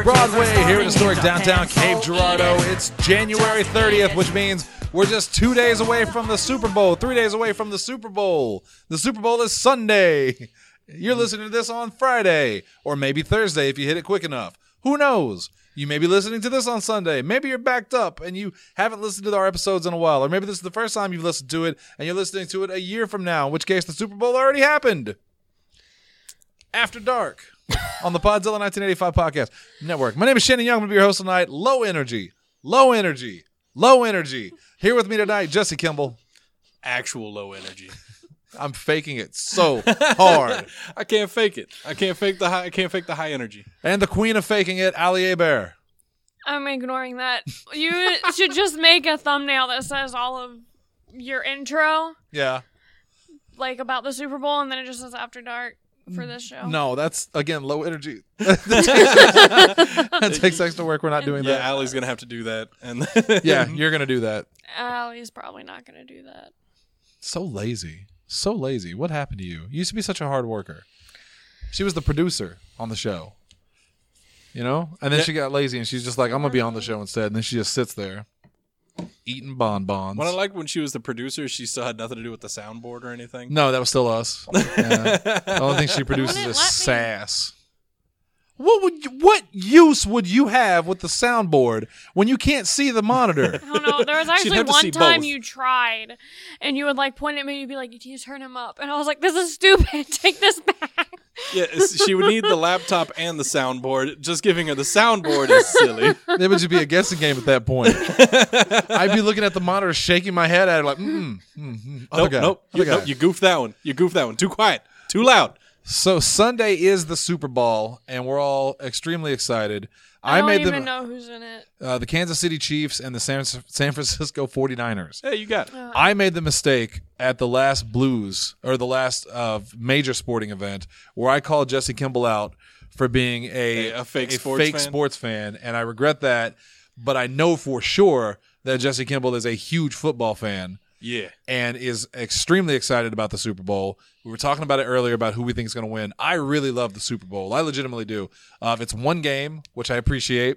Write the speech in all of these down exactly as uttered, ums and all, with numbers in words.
Broadway here in historic downtown Cape Girardeau. It's January thirtieth, which means we're just two days away from the Super Bowl, three days away from the Super Bowl. The Super Bowl is Sunday. You're listening to this on Friday, or maybe Thursday if you hit it quick enough. Who knows? You may be listening to this on Sunday. Maybe you're backed up and you haven't listened to our episodes in a while. Or maybe this is the first time you've listened to it and you're listening to it a year from now, in which case the Super Bowl already happened. After Dark on the Podzilla nineteen eighty-five Podcast Network. My name is Shannon Young. I'm going to be your host tonight. Low energy. Low energy. Low energy. Here with me tonight, Jesse Kimball. Actual low energy. I'm faking it so hard. I can't fake it. I can't fake the high. I can't fake the high energy. And the queen of faking it, Ali Hebert. I'm ignoring that. You should just make a thumbnail that says all of your intro, Yeah. like about the Super Bowl, and then it just says After Dark for this show. No, that's, again, low energy. That takes extra work. We're not doing Yeah, that. Allie's gonna have to do that. And Yeah, you're going to do that. Allie's probably not going to do that. So lazy. So lazy. What happened to you? You used to be such a hard worker. She was the producer on the show. You know? And then Yeah. she got lazy and she's just like, I'm going to be on the show instead. And then she just sits there eating bonbons. what I liked when she was the producer, she still had nothing to do with the soundboard or anything. No, that was still us. Yeah. The only thing she produces Wouldn't is let me- sass. What would you, what use would you have with the soundboard when you can't see the monitor? I don't know. There was actually have to see one time both. you tried, and you would like point at me and you'd be like, you turn him up. And I was like, this is stupid. Take this back. Yeah, it's- she would need the laptop and the soundboard. Just giving her the soundboard is silly. It would just be a guessing game at that point. I'd be looking at the monitor, shaking my head at it like, mm, mm, mm. Other Nope, guy, nope. other You, guy. nope. You goofed that one. You goofed that one. Too quiet. Too loud. So Sunday is the Super Bowl, and we're all extremely excited. I, don't made even the know who's in it. uh, the Kansas City Chiefs and the San, San Francisco forty-niners. Hey, you got it. Uh, I made the mistake at the last Blues, or the last uh, major sporting event, where I called Jesse Kimball out for being a, A- a fake sports fake fan? sports fan, and I regret that, but I know for sure that Jesse Kimball is a huge football fan Yeah. and is extremely excited about the Super Bowl. We were talking about it earlier about who we think is going to win. I really love the Super Bowl. I legitimately do. Uh, if it's one game, which I appreciate,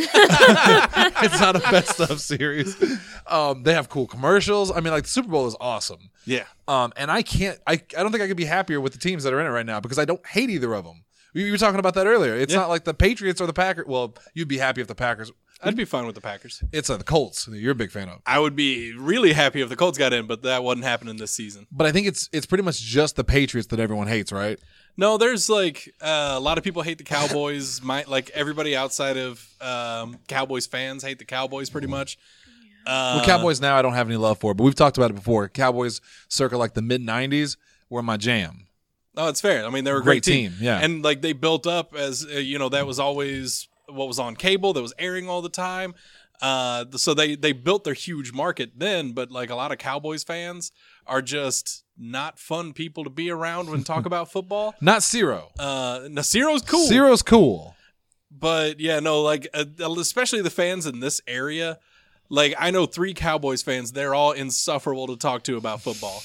it's not a best of series. Um, they have cool commercials. I mean, like the Super Bowl is awesome. Yeah. Um, and I can't. I I don't think I could be happier with the teams that are in it right now because I don't hate either of them. You you were talking about that earlier. It's Yeah. not like the Patriots or the Packers. Well, you'd be happy if the Packers. I'd be fine with the Packers. It's uh, the Colts. That you're a big fan of. I would be really happy if the Colts got in, but that wasn't happening this season. But I think it's it's pretty much just the Patriots that everyone hates, right? No, there's like uh, a lot of people hate the Cowboys. My, like everybody outside of um, Cowboys fans hate the Cowboys pretty much. Uh, Well, Cowboys now I don't have any love for, but we've talked about it before. Cowboys circa like the mid nineties were my jam. Oh, it's fair. I mean, they were a Great great, team. team, yeah. And like they built up as uh, you know, that was always what was on cable, that was airing all the time. Uh, so they they built their huge market then, but like a lot of Cowboys fans are just not fun people to be around when talk about football. Not Zero. Uh, now Ciro's cool. Zero's cool. But yeah, no, like uh, especially the fans in this area. Like I know three Cowboys fans; they're all insufferable to talk to about football.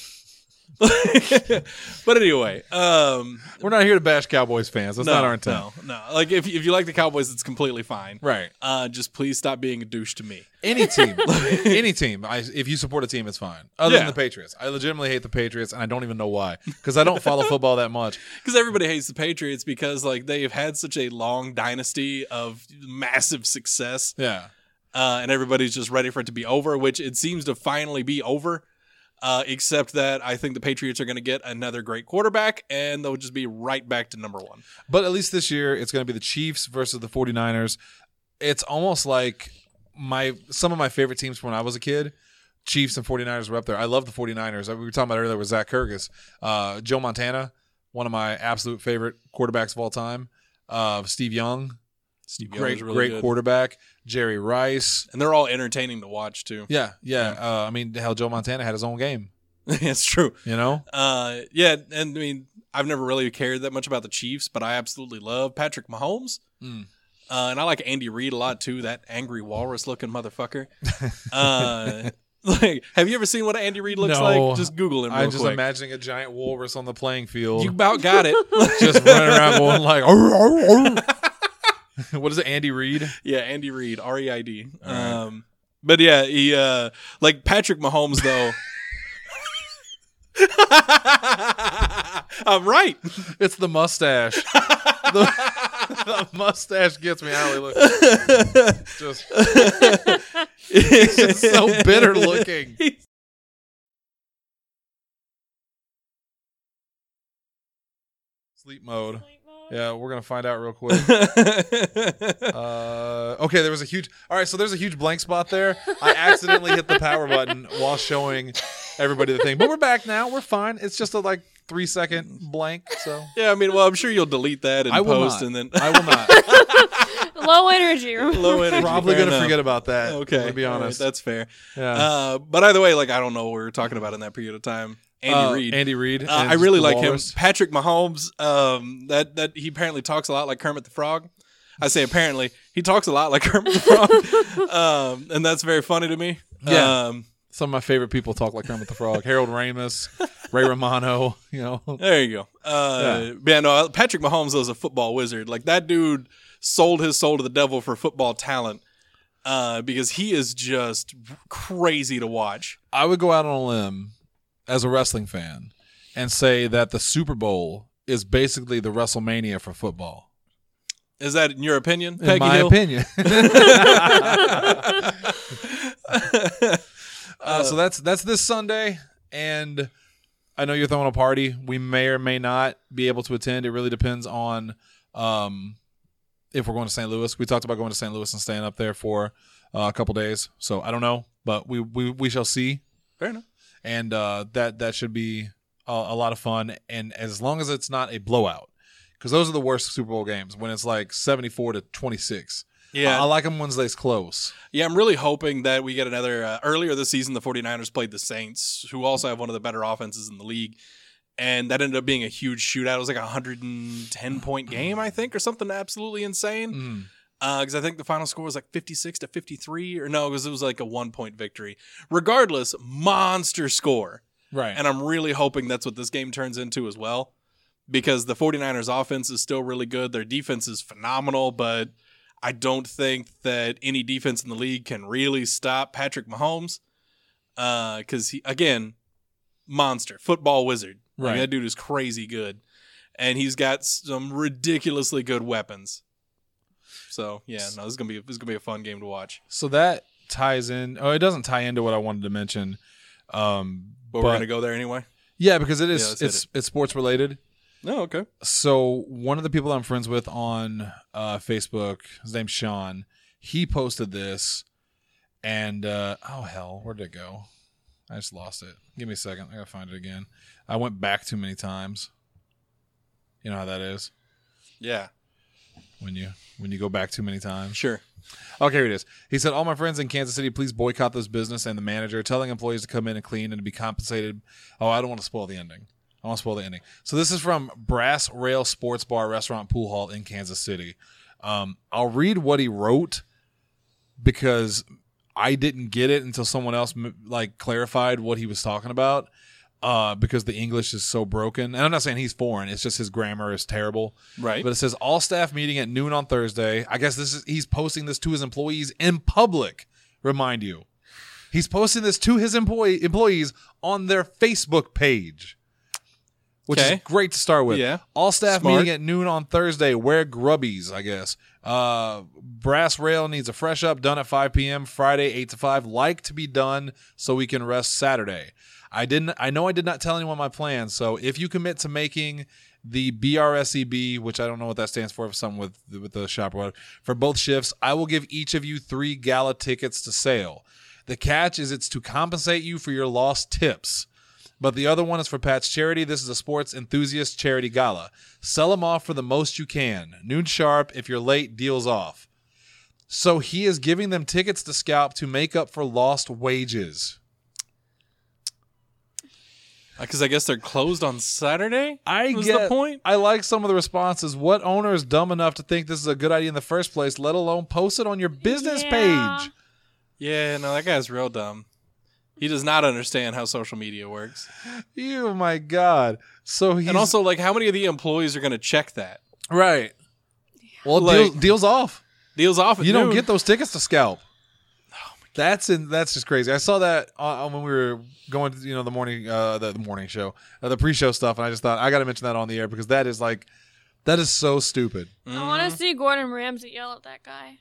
But anyway, um, We're not here to bash Cowboys fans. That's no, not our intent. no, no. Like if if you like the Cowboys, it's completely fine. Right. Uh, just please stop being a douche to me. Any team, any team. I, if you support a team, it's fine. Other than Yeah. the Patriots, I legitimately hate the Patriots, and I don't even know why because I don't follow football that much. Because everybody hates the Patriots because like they've had such a long dynasty of massive success, Yeah. uh, and everybody's just ready for it to be over. Which it seems to finally be over. Uh, except that I think the Patriots are going to get another great quarterback, and they'll just be right back to number one. But at least this year, it's going to be the Chiefs versus the forty-niners. It's almost like my some of my favorite teams from when I was a kid. Chiefs and forty-niners were up there. I love the forty-niners. We were talking about earlier with Zach Kurgis. Uh, Joe Montana, one of my absolute favorite quarterbacks of all time. Uh, Steve Young, Steve Young great, is really great good. quarterback. Jerry Rice. And they're all entertaining to watch, too. Yeah, yeah. Uh, I mean, hell, Joe Montana had his own game, It's true. you know? Uh, yeah, and I mean, I've never really cared that much about the Chiefs, but I absolutely love Patrick Mahomes. Mm. Uh, and I like Andy Reid a lot, too, that angry walrus-looking motherfucker. uh, like, have you ever seen what Andy Reid looks No. like? Just Google him real I'm just quick. imagining a giant walrus on the playing field. You about got it. just running around going like, "Arr, arr, arr." What is it, Andy Reid? Yeah, Andy Reid, R E I D. All right. Um, but yeah, he uh, like Patrick Mahomes though. I'm right. It's the mustache. the, the mustache gets me out. Look, just, he's just so bitter looking. Sleep mode. Sleep mode. Yeah, we're gonna find out real quick. Uh, okay, there was a huge. All right, so there's a huge blank spot there. I accidentally hit the power button while showing everybody the thing, but we're back now. We're fine. It's just a like three second blank. So Yeah, I mean, well, I'm sure you'll delete that and I will post, not. and then I will not. Low energy. low energy. Probably fair gonna enough. forget about that. Okay, to be all right, honest. that's fair. yeah. Uh, but either way, like I don't know what we were talking about in that period of time. Andy Uh, Reid. Andy Reid. Uh, and I really the like Walrus. him. Patrick Mahomes. Um, that that he apparently talks a lot like Kermit the Frog. I say apparently he talks a lot like Kermit the Frog, um, and that's very funny to me. Yeah. Um, Some of my favorite people talk like Kermit the Frog. Harold Ramis, Ray Romano. You know. there you go. Uh, yeah. no, Patrick Mahomes is a football wizard. Like that dude sold his soul to the devil for football talent. Uh, because he is just crazy to watch. I would go out on a limb as a wrestling fan and say that the Super Bowl is basically the WrestleMania for football. Is that in your opinion, In Peggy my Hill? opinion. uh, so that's that's this Sunday, and I know you're throwing a party. We may or may not be able to attend. It really depends on um, if we're going to Saint Louis. We talked about going to Saint Louis and staying up there for uh, a couple days. So I don't know, but we we, we shall see. Fair enough. And uh, that that should be a, a lot of fun. And as long as it's not a blowout, because those are the worst Super Bowl games when it's like seventy-four to twenty-six. Yeah. I, I like them when it's close. Yeah, I'm really hoping that we get another. Uh, earlier this season, the 49ers played the Saints, who also have one of the better offenses in the league. And that ended up being a huge shootout. It was like a one hundred ten point game, I think, or something absolutely insane. Mm. Because uh, I think the final score was like fifty-six to fifty-three, or no, because it was like a one point victory. Regardless, monster score. Right. And I'm really hoping that's what this game turns into as well. Because the 49ers offense is still really good. Their defense is phenomenal, but I don't think that any defense in the league can really stop Patrick Mahomes. Because, he again, monster, football wizard. Like, Right. that dude is crazy good. And he's got some ridiculously good weapons. So, yeah, no, this is going to be this is gonna be a fun game to watch. So that ties in. Oh, it doesn't tie into what I wanted to mention. Um, But, but we're going to go there anyway? yeah, because it Yeah, is let's hit it's it's sports related. Oh, okay. So one of the people I'm friends with on uh, Facebook, his name's Sean. He posted this, and uh, oh hell, where did it go? I just lost it. Give me a second. I gotta find it again. I went back too many times. You know how that is Yeah, when you when you go back too many times. sure. Okay, here it is. He said, all my friends in Kansas City, please boycott this business and the manager, telling employees to come in and clean and to be compensated. Oh, I don't want to spoil the ending. I want to spoil the ending. So this is from Brass Rail Sports Bar, Restaurant, Pool Hall in Kansas City. Um, I'll read what he wrote because I didn't get it until someone else like clarified what he was talking about. Uh, because the English is so broken. And I'm not saying he's foreign. It's just his grammar is terrible. Right. But it says all staff meeting at noon on Thursday. I guess this is he's posting this to his employees in public. Remind you. He's posting this to his employee employees on their Facebook page. Which Okay. is great to start with. Yeah. All staff Smart. meeting at noon on Thursday. Wear grubbies, I guess. Uh, Brass Rail needs a fresh up done at five p.m. Friday, eight to five. Like to be done so we can rest Saturday. I didn't. I know I did not tell anyone my plans. So if you commit to making the B R S E B, which I don't know what that stands for, for something with with the shop or whatever, for both shifts, I will give each of you three gala tickets to sale. The catch is it's to compensate you for your lost tips. But the other one is for Pat's charity. This is a sports enthusiast charity gala. Sell them off for the most you can. Noon sharp. If you're late, deals off. So he is giving them tickets to scalp to make up for lost wages. Because I guess they're closed on Saturday? I was get the point? I like some of the responses. What owner is dumb enough to think this is a good idea in the first place, let alone post it on your business Yeah. page? Yeah, no, that guy's real dumb. He does not understand how social media works. Oh my God. So he's And also, like, how many of the employees are going to check that? right. Well, Like- deal, deals off. Deals off. At You don't noon. get those tickets to scalp. That's in. That's just crazy. I saw that on, when we were going to you know the morning uh, the, the morning show, uh, the pre-show stuff, and I just thought I got to mention that on the air because that is like that is so stupid. I want to see Gordon Ramsay yell at that guy.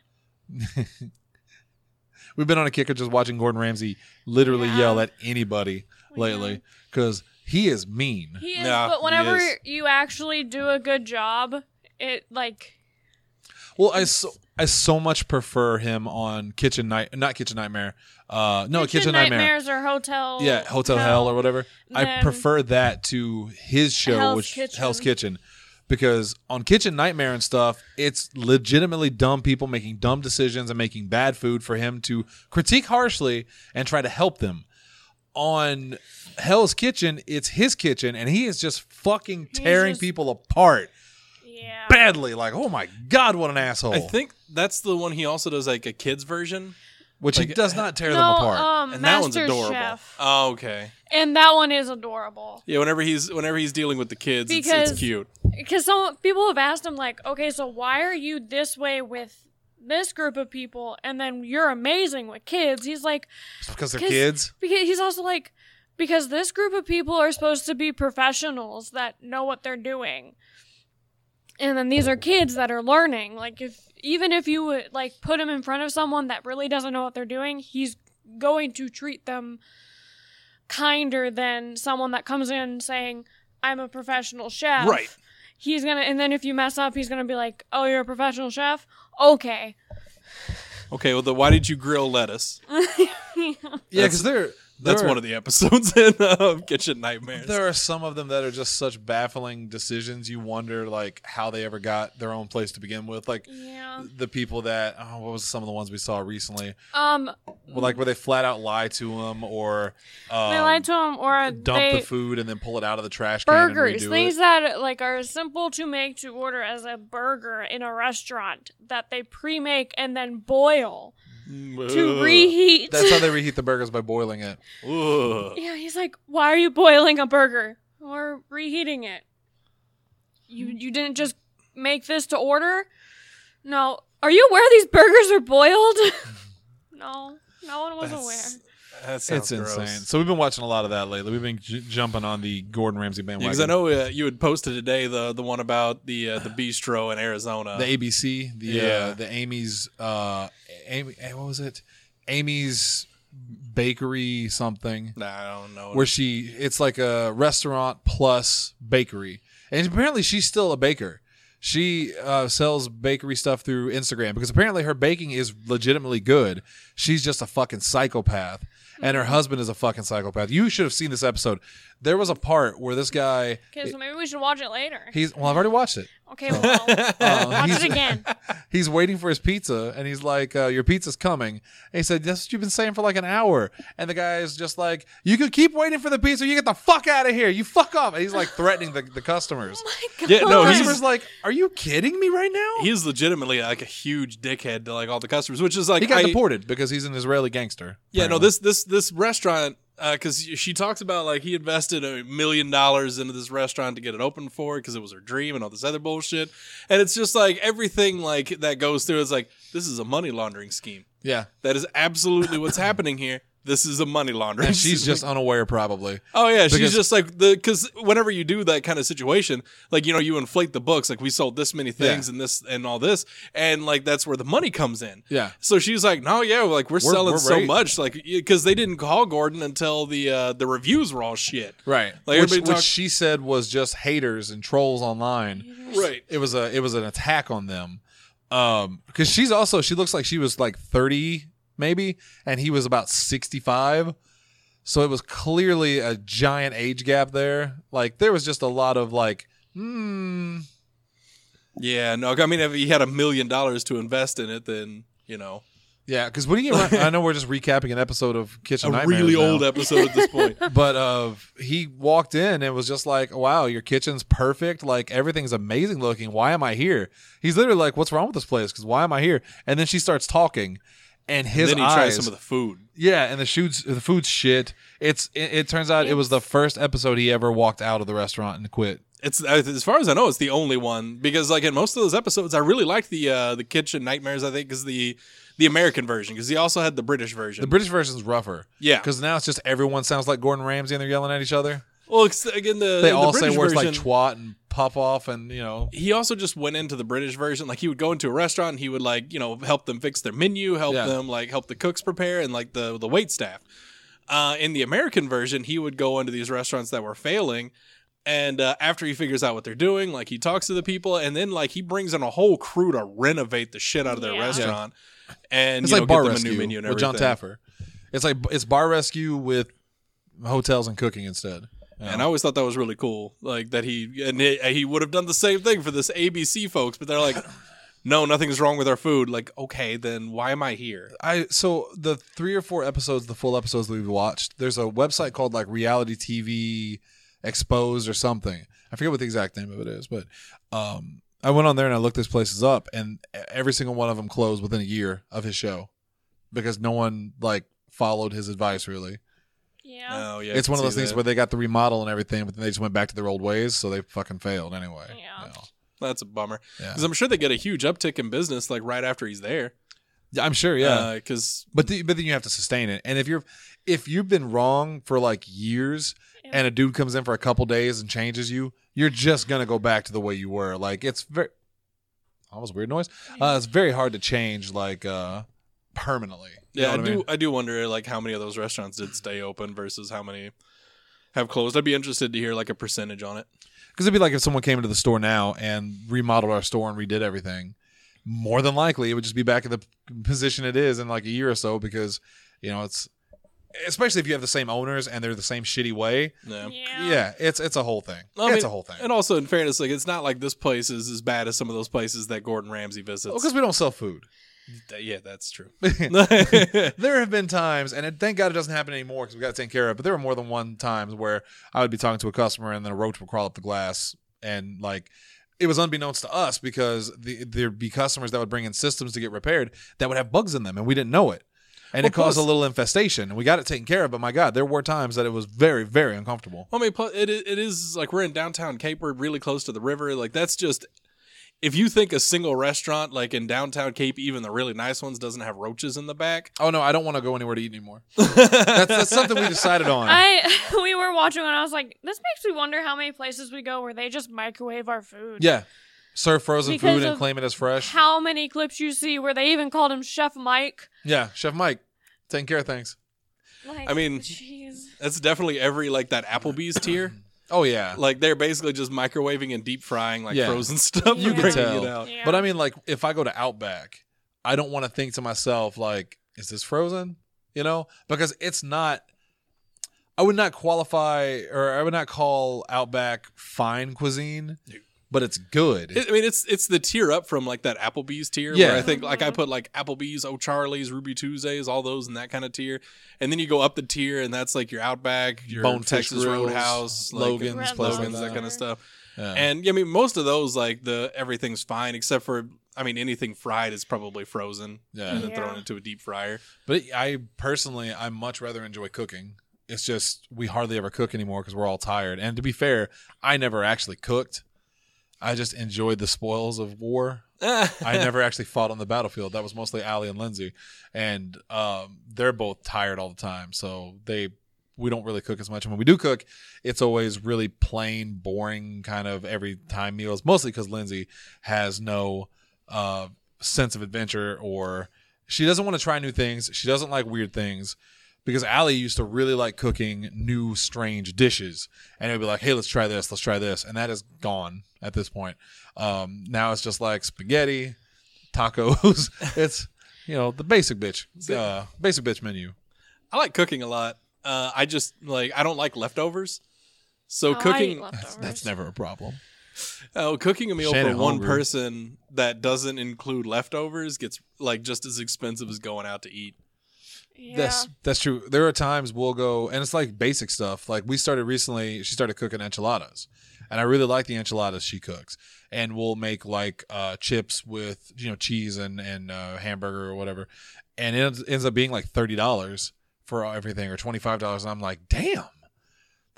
We've been on a kick of just watching Gordon Ramsay literally Yeah. yell at anybody We lately because he is mean. He is, Yeah, but he whenever is. you actually do a good job, it like Well, I so, I so much prefer him on Kitchen Night, not Kitchen Nightmare. Uh, no, Kitchen, Kitchen Nightmare. Nightmares or Hotel. Yeah, Hotel Hell, or whatever. I Then- prefer that to his show, Hell's which Kitchen. Hell's Kitchen, because on Kitchen Nightmare and stuff, it's legitimately dumb people making dumb decisions and making bad food for him to critique harshly and try to help them. On Hell's Kitchen, it's his kitchen, and he is just fucking He's tearing just- people apart Yeah. badly. Like, oh my god, what an asshole! I think that's the one he also does like a kids version, which he like- does not tear no, them apart. um, and that one's Master adorable. Chef. Oh, okay. And that one is adorable. Yeah, whenever he's whenever he's dealing with the kids, it's, Because- it's cute. Because some people have asked him, like, okay, so why are you this way with this group of people, and then you're amazing with kids? He's like, Just because they're 'cause- kids. because he's also like, because this group of people are supposed to be professionals that know what they're doing, and then these are kids that are learning. Like, if even if you would like put him in front of someone that really doesn't know what they're doing, he's going to treat them kinder than someone that comes in saying, "I'm a professional chef." Right. He's gonna, and then if you mess up, he's gonna be like, "Oh, you're a professional chef? Okay." Okay, well, the why did you grill lettuce? Yeah, because they're That's there one are- of the episodes in uh, Kitchen Nightmares. There are some of them that are just such baffling decisions. You wonder like how they ever got their own place to begin with. Like Yeah. the people that oh, what was some of the ones we saw recently? Um, Well, like where they flat out lie to them or um, they lied to him, or dump they the food and then pull it out of the trash can burgers, and redo things it. that like are simple to make to order as a burger in a restaurant that they pre-make and then boil to reheat. That's how they reheat the burgers, by boiling it. Ugh. Yeah, he's like, "Why are you boiling a burger? We're reheating it. You you didn't just make this to order? No. Are you aware these burgers are boiled?" No, no one was That's- aware. That sounds It's gross. insane. So we've been watching a lot of that lately. We've been j- jumping on the Gordon Ramsay bandwagon. Because I know uh, you had posted today the the one about the uh, the bistro in Arizona. the A B C, the Yeah. uh, the Amy's, uh, Amy, eh, what was it? Amy's Bakery something, nah, I don't know. where she it's like a restaurant plus bakery, and apparently she's still a baker. She uh, sells bakery stuff through Instagram because apparently her baking is legitimately good. She's just a fucking psychopath, and her husband is a fucking psychopath. You should have seen this episode. There was a part where this guy, Okay, so maybe we should watch it later. he's well, I've already watched it. Okay, well, Uh, watch he's- it again. He's waiting for his pizza, and he's like, uh, "Your pizza's coming." And he said, "That's what you've been saying for like an hour." And the guy is just like, "You could keep waiting for the pizza. You get the fuck out of here. You fuck off." And he's like threatening the, the customers. Oh my Yeah, no, The he's- customers like, "Are you kidding me right now?" He's legitimately like a huge dickhead to like all the customers, which is like He got I- deported because he's an Israeli gangster. Yeah, no, apparently. this this this restaurant, because she talks about like he invested a million dollars into this restaurant to get it open for because it was her dream and all this other bullshit, and it's just like everything like that goes through is like this is a money laundering scheme. Yeah, That is absolutely what's happening here. This is a money laundering. and she's scheme. just unaware, probably. Oh yeah, she's Because- just like the because whenever you do that kind of situation, like you know, you inflate the books, like we sold this many things Yeah. and this and all this, and like that's where the money comes in. Yeah. So she's like, no, yeah, like we're, We're- selling we're so right. much, like because they didn't call Gordon until the uh, the reviews were all shit. Right. Like, which, everybody which talk- she said was just haters and trolls online. Right. It was a it was an attack on them. Um, because she's also she looks like she was like thirty maybe, and he was about sixty-five. So it was clearly a giant age gap there. Like there was just a lot of like, hmm. Yeah. No, I mean, if he had a million dollars to invest in it, then you know, Yeah, because when you get, I know we're just recapping an episode of Kitchen a Nightmares really now. old episode at this point. But uh, he walked in and was just like, wow, your kitchen's perfect. Like, everything's amazing looking. Why am I here? He's literally like, what's wrong with this place? Because why am I here? And then she starts talking, and his then he eyes. tries some of the food. Yeah, and the food's, the food's shit. It's it, it turns out it was the first episode he ever walked out of the restaurant and quit It's as far as I know, it's the only one because like in most of those episodes, I really liked the uh, the Kitchen Nightmares. I think is the the American version because he also had the British version. The British version's rougher. Yeah, because now it's just everyone sounds like Gordon Ramsay and they're yelling at each other. Well, again, the they the all British say words version, like twat and puff off, and you know. He also just went into the British version. Like he would go into a restaurant, and he would like you know help them fix their menu, help Yeah. them like help the cooks prepare, and like the the wait staff. Uh, in the American version, he would go into these restaurants that were failing. And uh, after he figures out what they're doing, like he talks to the people, and then like he brings in a whole crew to renovate the shit out of their Yeah. restaurant, and It's you like know, Bar get them Rescue a new menu and with John everything. Taffer. It's like it's Bar Rescue with hotels and cooking instead. You know? And I always thought that was really cool, like that he and he, he would have done the same thing for this A B C folks, but they're like, no, nothing's wrong with our food. Like, okay, then why am I here? I so the three or four episodes, the full episodes that we've watched, there's a website called like Reality T V Exposed or something. I forget what the exact name of it is, but um, I went on there and I looked these places up, and every single one of them closed within a year of his show because no one like followed his advice really. Yeah. Oh yeah, It's I one of can those see things that. where they got the remodel and everything, but then they just went back to their old ways, so they fucking failed anyway. Yeah. You know. That's a bummer Yeah. because I'm sure they get a huge uptick in business like right after he's there. Yeah, I'm sure, yeah. because But the, but then you have to sustain it. And if you're if you've been wrong for like years Yeah. and a dude comes in for a couple days and changes you, you're just gonna go back to the way you were. Like it's very almost a weird noise. Uh, it's very hard to change like uh permanently. You yeah, know I what do. mean? I do wonder like how many of those restaurants did stay open versus how many have closed. I'd be interested to hear like a percentage on it. Because it'd be like if someone came into the store now and remodeled our store and redid everything. More than likely, it would just be back in the p- position it is in like a year or so because you know it's especially if you have the same owners and they're the same shitty way. Yeah. Yeah. Yeah, it's it's a whole thing. I it's mean, a whole thing. And also, in fairness, like it's not like this place is as bad as some of those places that Gordon Ramsay visits. Because we don't sell food. yeah, that's true. There have been times, and it, thank God it doesn't happen anymore because we got to take care of it. But there were more than one times where I would be talking to a customer and then a roach would crawl up the glass, and like it was unbeknownst to us because the, there'd be customers that would bring in systems to get repaired that would have bugs in them, and we didn't know it. And Well, it caused plus- a little infestation, and we got it taken care of. But my God, there were times that it was very, very uncomfortable. I mean, plus, it it is like we're in downtown Cape. We're really close to the river. Like that's just if you think a single restaurant like in downtown Cape, even the really nice ones, doesn't have roaches in the back. Oh no, I don't want to go anywhere to eat anymore. that's, that's something we decided on. I we were watching and I was like, this makes me wonder how many places we go where they just microwave our food. Yeah, serve frozen Because food and of claim it as fresh. How many clips you see where they even called him Chef Mike? Yeah, Chef Mike, taking care of things. Like, I mean- jeez. That's definitely every like that Applebee's tier. Oh yeah, Like they're basically just microwaving and deep frying like Yeah. frozen stuff. You and can bringing tell. it out. Yeah. but I mean, like, if I go to Outback, I don't want to think to myself like, "Is this frozen?" You know, because it's not. I would not qualify, or I would not call Outback fine cuisine, but it's good. It- I mean, it's it's the tier up from like that Applebee's tier. Yeah. Where I think like I put like Applebee's, O'Charlie's, Ruby Tuesdays, all those in that kind of tier, and then you go up the tier, and that's like your Outback, your Bonefish Texas Grills, Roadhouse, like, Logan's, Red places Logan's, like that that. kind of stuff. Yeah. And I mean, most of those like the everything's fine except for I mean anything fried is probably frozen Yeah. and then Yeah. thrown into a deep fryer. But it, I personally, I much rather enjoy cooking. It's just we hardly ever cook anymore because we're all tired. And to be fair, I never actually cooked. I just enjoyed the spoils of war. I never actually fought on the battlefield. That was mostly Allie and Lindsay, and um, they're both tired all the time. So they we don't really cook as much. And when we do cook, it's always really plain, boring kind of every time meals. Mostly because Lindsay has no uh, sense of adventure, or she doesn't want to try new things. She doesn't like weird things. Because Allie used to really like cooking new, strange dishes. And it would be like, hey, let's try this, let's try this. And that is gone at this point. Um, now it's just like spaghetti, tacos. It's, you know, the basic bitch, uh, basic bitch menu. I like cooking a lot. Uh, I just like I don't like leftovers. So Oh, I cooking eat leftovers. That's, that's never a problem. oh cooking a meal Shannon for one hungry. person that doesn't include leftovers gets like just as expensive as going out to eat. Yeah. That's that's true. There are times we'll go, and it's like basic stuff. Like we started recently, she started cooking enchiladas, and I really like the enchiladas she cooks. And we'll make like uh, chips with you know cheese and and uh, hamburger or whatever, and it ends up being like thirty dollars for everything or twenty five dollars. And I'm like, damn,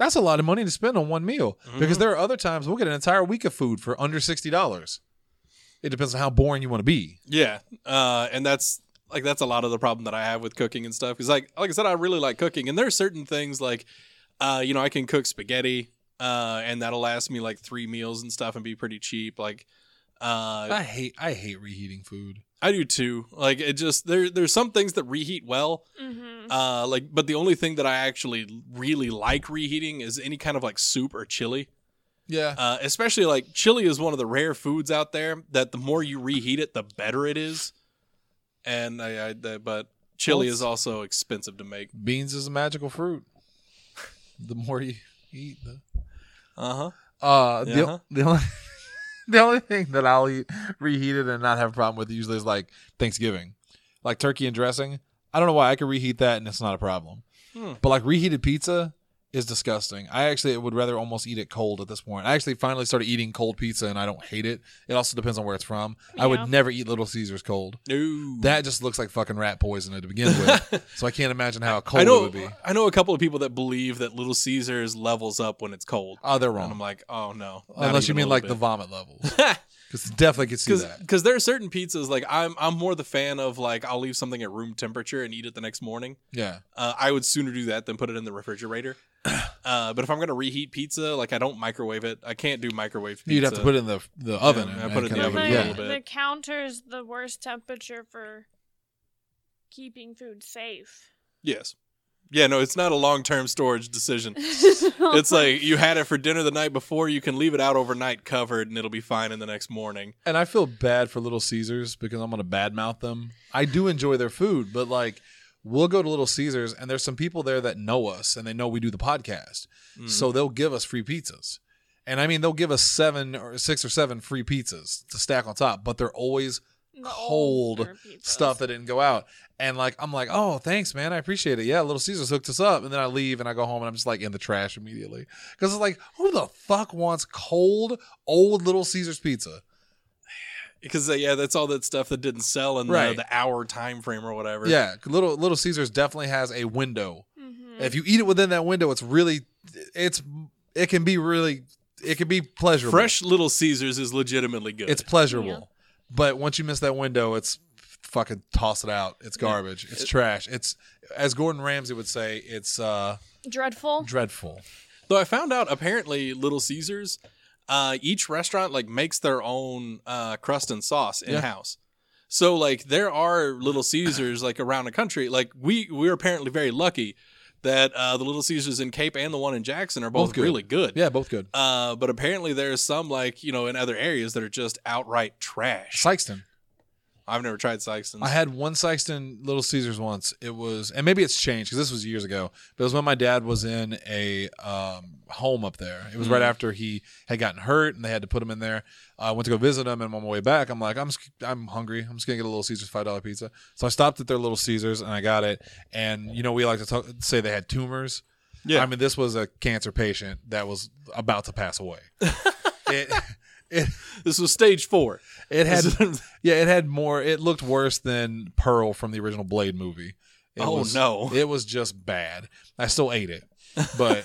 That's a lot of money to spend on one meal Mhm. because there are other times we'll get an entire week of food for under sixty dollars. It depends on how boring you want to be. Yeah, uh, and that's like that's a lot of the problem that I have with cooking and stuff. Because like like I said, I really like cooking, and there are certain things like, uh, you know, I can cook spaghetti, uh, and that'll last me like three meals and stuff, and be pretty cheap. Like, uh, I hate I hate reheating food. I do too. Like it just there there's some things that reheat well. Mm-hmm. Uh, like, but the only thing that I actually really like reheating is any kind of like soup or chili. Yeah. Uh, especially like chili is one of the rare foods out there that the more you reheat it, the better it is. And I, I the, but chili Well, is also expensive to make. Beans is a magical fruit. The more you eat, the Uh huh. uh the, Uh-huh. the only the only thing that I'll eat reheated and not have a problem with usually is like Thanksgiving, like turkey and dressing. I don't know why I could reheat that and it's not a problem. Hmm. But like reheated pizza is disgusting. I actually would rather almost eat it cold at this point. I actually finally started eating cold pizza and I don't hate it. It also depends on where it's from. I Yeah. would never eat Little Caesars cold. No. That just looks like fucking rat poison to begin with. So I can't imagine how cold I know. it would be. I know a couple of people that believe that Little Caesars levels up when it's cold. Oh, they're And I'm wrong. like, oh no. Unless you mean like the vomit levels. Because definitely could see that. Because there are certain pizzas like I'm I'm more the fan of like I'll leave something at room temperature and eat it the next morning. Yeah. Uh, I would sooner do that than put it in the refrigerator. Uh, but if I'm gonna reheat pizza, like I don't microwave it. I can't do microwave pizza. You'd have to put it in the the oven. I and- put it in and the kinda- oven the, for a yeah. little bit. the counter's the worst temperature for keeping food safe. Yes. Yeah, no, it's not a long term storage decision. It's like you had it for dinner the night before. You can leave it out overnight covered, and it'll be fine in the next morning. And I feel bad for Little Caesars because I'm going to badmouth them. I do enjoy their food, but like we'll go to Little Caesars and there's some people there that know us and they know we do the podcast. Mm. So they'll give us free pizzas. And I mean, they'll give us seven or six or seven free pizzas to stack on top, but they're always The cold older pizzas. stuff that didn't go out. And like, I'm like, oh, thanks, man. I appreciate it. Yeah, Little Caesars hooked us up. And then I leave and I go home and I'm just like in the trash immediately. Because it's like, who the fuck wants cold, old Little Caesars pizza? Because uh, yeah, that's all that stuff that didn't sell in Right. the, the hour time frame or whatever. Yeah, Little Little Caesars definitely has a window. Mhm. If you eat it within that window, it's really, it's, it can be really, it can be pleasurable. Fresh Little Caesars is legitimately good. It's pleasurable. Yeah. But once you miss that window, it's fucking toss it out. It's garbage. It's trash. It's, as Gordon Ramsay would say, it's uh, Dreadful. dreadful. Though I found out apparently Little Caesars, uh, each restaurant like makes their own uh, crust and sauce in house. So like there are Little Caesars like around the country. Like we we're apparently very lucky that uh, the Little Caesars in Cape and the one in Jackson are both, Both good. really good. Yeah, both good. Uh, but apparently there's some like you know in other areas that are just outright trash. Sykeston. I've never tried Sykeston's. I had one Sykeston Little Caesars once. It was, and maybe it's changed because this was years ago, but it was when my dad was in a um, home up there. It was right after he had gotten hurt and they had to put him in there. I went to go visit him, and on my way back, I'm like, I'm just, I'm hungry. I'm just gonna get a Little Caesars five dollar pizza. So I stopped at their Little Caesars and I got it. And you know, we like to talk, say they had tumors. Yeah. I mean, this was a cancer patient that was about to pass away. it, it, This was stage four. it had, yeah, it had more. It looked worse than Pearl from the original Blade movie. It Oh, was, no. It was just bad. I still ate it, but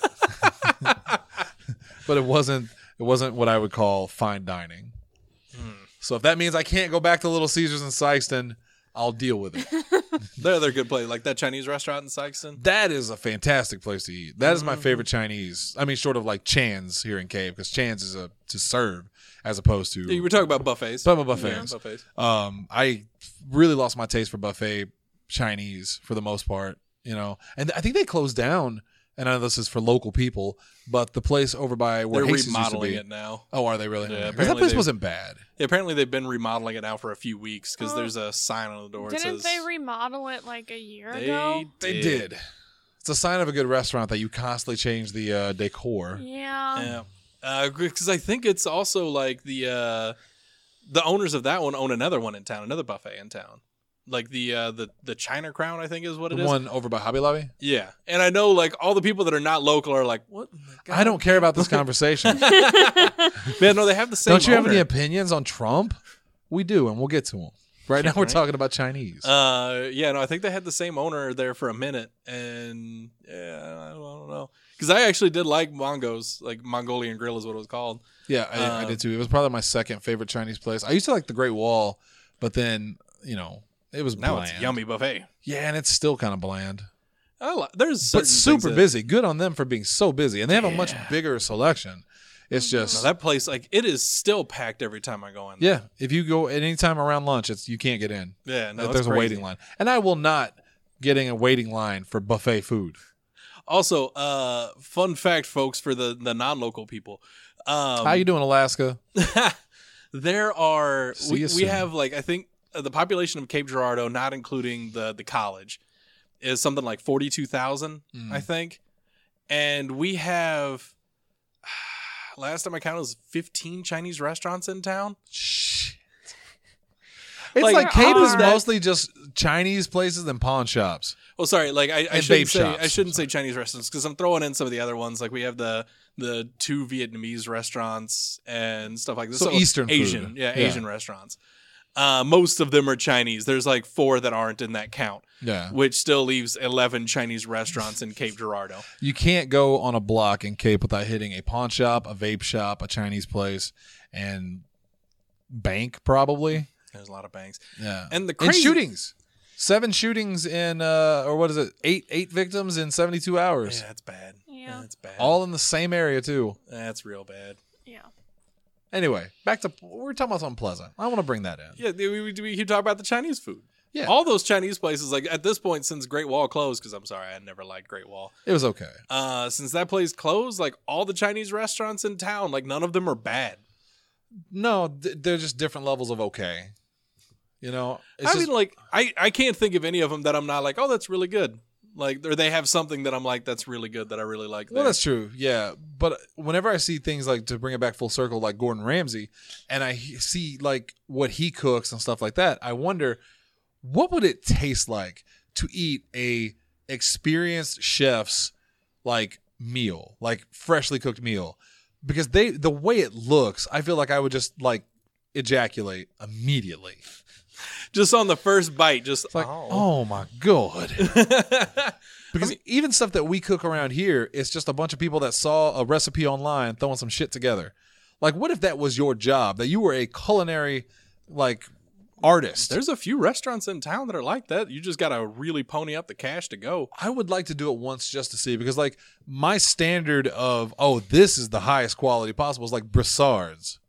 but it wasn't. It wasn't what I would call fine dining. Hmm. So if that means I can't go back to Little Caesars in Sykeston, I'll deal with it. They're they're good place. Like that Chinese restaurant in Sykeston. That is a fantastic place to eat. That is my Mm-hmm. favorite Chinese. I mean, short of like Chan's here in Cave, because Chan's is a to serve as opposed to. You were talking about buffets. Talking about buffets. Yeah, buffets. Um, I really lost my taste for buffet Chinese for the most part, you know, and I think they closed down. And I know this is for local people, but the place over by where They're Hastings used to remodeling be. it now. Oh, are they really? Yeah, 'Cause that apparently place they- wasn't bad. Yeah, apparently they've been remodeling it now for a few weeks because Oh. there's a sign on the door. that Didn't says, they remodel it like a year They ago? They did. It's a sign of a good restaurant that you constantly change the uh, decor. Yeah. Yeah, because I think it's also like the uh, the owners of that one own another one in town, another buffet in town, like the uh, the the China Crown, I think is what it The is. one over by Hobby Lobby. Yeah, and I know like all the people that are not local are like, what? in the I don't care about this conversation. God? Man, no, they have the same. Don't you have owner. any opinions on Trump? We do, and we'll get to them. Right now, we're right. talking about Chinese. Uh, yeah, no, I think they had the same owner there for a minute, and yeah, I don't, I don't know. Because I actually did like Mongos, like Mongolian Grill is what it was called. Yeah, I, I Um, did too. It was probably my second favorite Chinese place. I used to like the Great Wall, but then you know it was Now bland. it's Yummy Buffet. Yeah, and it's still kind of bland. I li- there's certain But super things that- busy. Good on them for being so busy, and they have a much bigger selection. It's No, just that place, like, it is still packed every time I go in. yeah. If you go at any time around lunch, it's you can't get in. Yeah, no, if it's there's a crazy. waiting line, and I will not getting a waiting line for buffet food. Also, uh, fun fact, folks, for the, the non-local people. Um, How you doing, Alaska? there are, See we, you we soon. have, like, I think uh, the population of Cape Girardeau, not including the, the college, is something like forty-two thousand, Mm. I think. And we have, last time I counted, it was fifteen Chinese restaurants in town. Shit. It's Like, like, Cape is are- mostly just Chinese places and pawn shops. Well, sorry, like I, I And shouldn't vape say shops. I shouldn't say Chinese restaurants because I'm throwing in some of the other ones. Like we have the the two Vietnamese restaurants and stuff like this. So Eastern food. Asian, yeah, Yeah. Asian restaurants. Uh, most of them are Chinese. There's like four that aren't in that count, Yeah, which still leaves eleven Chinese restaurants in Cape Girardeau. you can't go on a block in Cape without hitting a pawn shop, a vape shop, a Chinese place, and bank probably. There's a lot of banks. Yeah, And the and crazy shootings. Seven shootings in, uh, or what is it? Eight eight victims in seventy-two hours. Yeah, that's bad. Yeah. That's bad. All in the same area too. That's real bad. Yeah. Anyway, back to we're talking about something pleasant. I want to bring that in. Yeah, we, we, we keep talking about the Chinese food. Yeah. All those Chinese places, like at this point, since Great Wall closed, because I'm sorry, I never liked Great Wall. It was okay. Uh, since that place closed, like all the Chinese restaurants in town, like none of them are bad. No, th- they're just different levels of okay. You know, it's I just, mean, like I, I can't think of any of them that I'm not like, oh, that's really good. Like, or they have something that I'm like, that's really good that I really like. well, there. that's true. Yeah, but whenever I see things like to bring it back full circle, like Gordon Ramsay, and I he- see like what he cooks and stuff like that, I wonder what would it taste like to eat a experienced chef's like meal, like freshly cooked meal, because they the way it looks, I feel like I would just like ejaculate immediately. just on the first bite, just It's like, oh. oh my god. Because even stuff that we cook around here, it's just a bunch of people that saw a recipe online throwing some shit together. Like, what if that was your job? That you were a culinary, like, artist? There's a few restaurants in town that are like that. You just gotta really pony up the cash to go. I would like to do it once just to see, because, like, my standard of, oh, this is the highest quality possible is like Brassard's.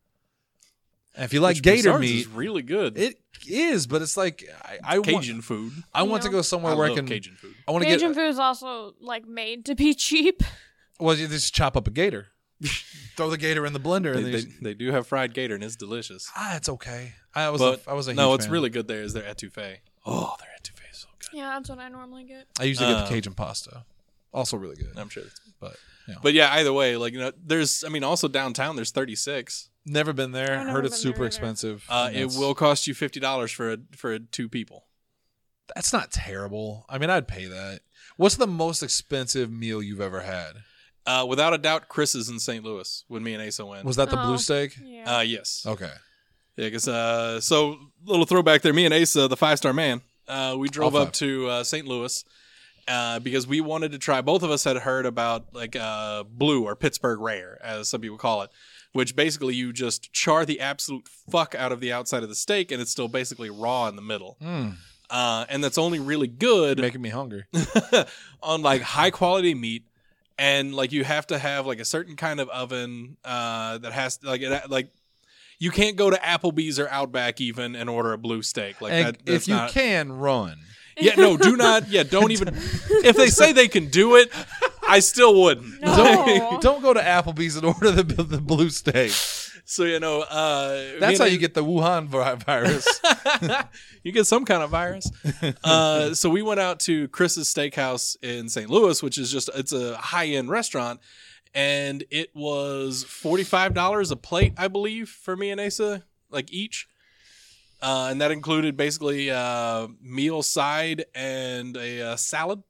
And if you like Which gator Brassard's meat, is really good. it is, but it's like, I, I Cajun want, food. I want to Yeah. go somewhere I where I love can, Cajun food. I want to Cajun get, food is also like made to be cheap. well, you just chop up a gator. Throw the gator in the blender, They, and then they, you just- they do have fried gator and it's delicious. ah, it's okay. I was, But a, I was a no, huge what's fan. really good there is their etouffee. Oh, their etouffee is so good. Yeah, that's what I normally get. I usually get Uh, the Cajun pasta, also really good. I'm sure. It's, But you know, but yeah, either way, like you know, there's. I mean, also downtown, there's thirty-six. never been there. I've never Heard it's been super there either. expensive. Uh, and it that's- will cost you fifty dollars for a for a two people. That's not terrible. I mean, I'd pay that. What's the most expensive meal you've ever had? Uh, without a doubt, Chris's in Saint Louis when me and Asa went. Was that the Oh. blue steak? Yeah. Uh, yes. Okay. Yeah, because uh, so little throwback there. Me and Asa, the five star man, uh, we drove All up five. to uh, Saint Louis uh, because we wanted to try. Both of us had heard about like uh, blue or Pittsburgh rare, as some people call it, which basically you just char the absolute fuck out of the outside of the steak, and it's still basically raw in the middle. Mm, Uh, and that's only really good making me hungry. on like high quality meat. And like you have to have like a certain kind of oven uh, that has like it, like you can't go to Applebee's or Outback even and order a blue steak like And that. That's if you not, can run, yeah, no, do not. Yeah, don't even. If they say they can do it, I still wouldn't. No. don't, don't go to Applebee's and order the the blue steak. So you know, uh, me That's and how I- you get the Wuhan vi- virus. you get some kind of virus. Uh, so we went out to Chris's Steakhouse in Saint Louis, which is just it's a high end restaurant, and it was forty five dollars a plate, I believe, for me and Asa, like each, uh, and that included basically uh, meal side and a uh, salad.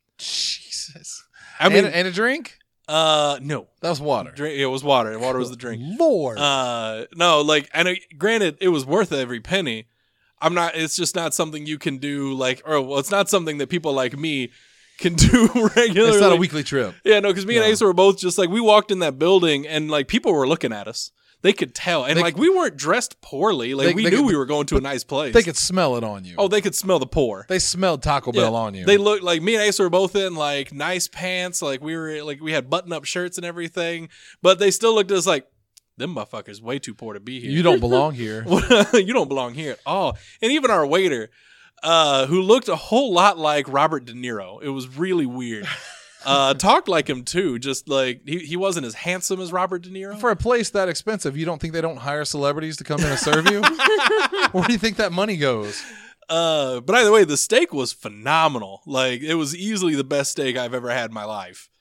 Jesus. I mean, and, and a drink? uh, no, That was water. drink. It was water. Water was the drink. Lord. Uh, no, like, and it, granted, it was worth every penny. I'm not. It's just not something you can do. Like, or well, it's not something that people like me can do regularly. It's not a weekly trip. Yeah, no, because me and No. Asa were both just like, we walked in that building and like people were looking at us. They could tell. And They- like we weren't dressed poorly. Like They- we they knew could- we were going to a nice place. They could smell it on you. oh, they could smell the pour. They smelled Taco Yeah. Bell on you. They looked like me and Asa were both in like nice pants. Like we were like we had button up shirts and everything. But they still looked at us like, them motherfuckers way too poor to be here. you don't belong here. You don't belong here at all. And even our waiter, uh, who looked a whole lot like Robert De Niro. It was really weird. Uh, talked like him too. Just like he, he wasn't as handsome as Robert De Niro. For a place that expensive, you don't think they don't hire celebrities to come in and serve you? Where do you think that money goes? Uh, but either way, the steak was phenomenal. Like it was easily the best steak I've ever had in my life.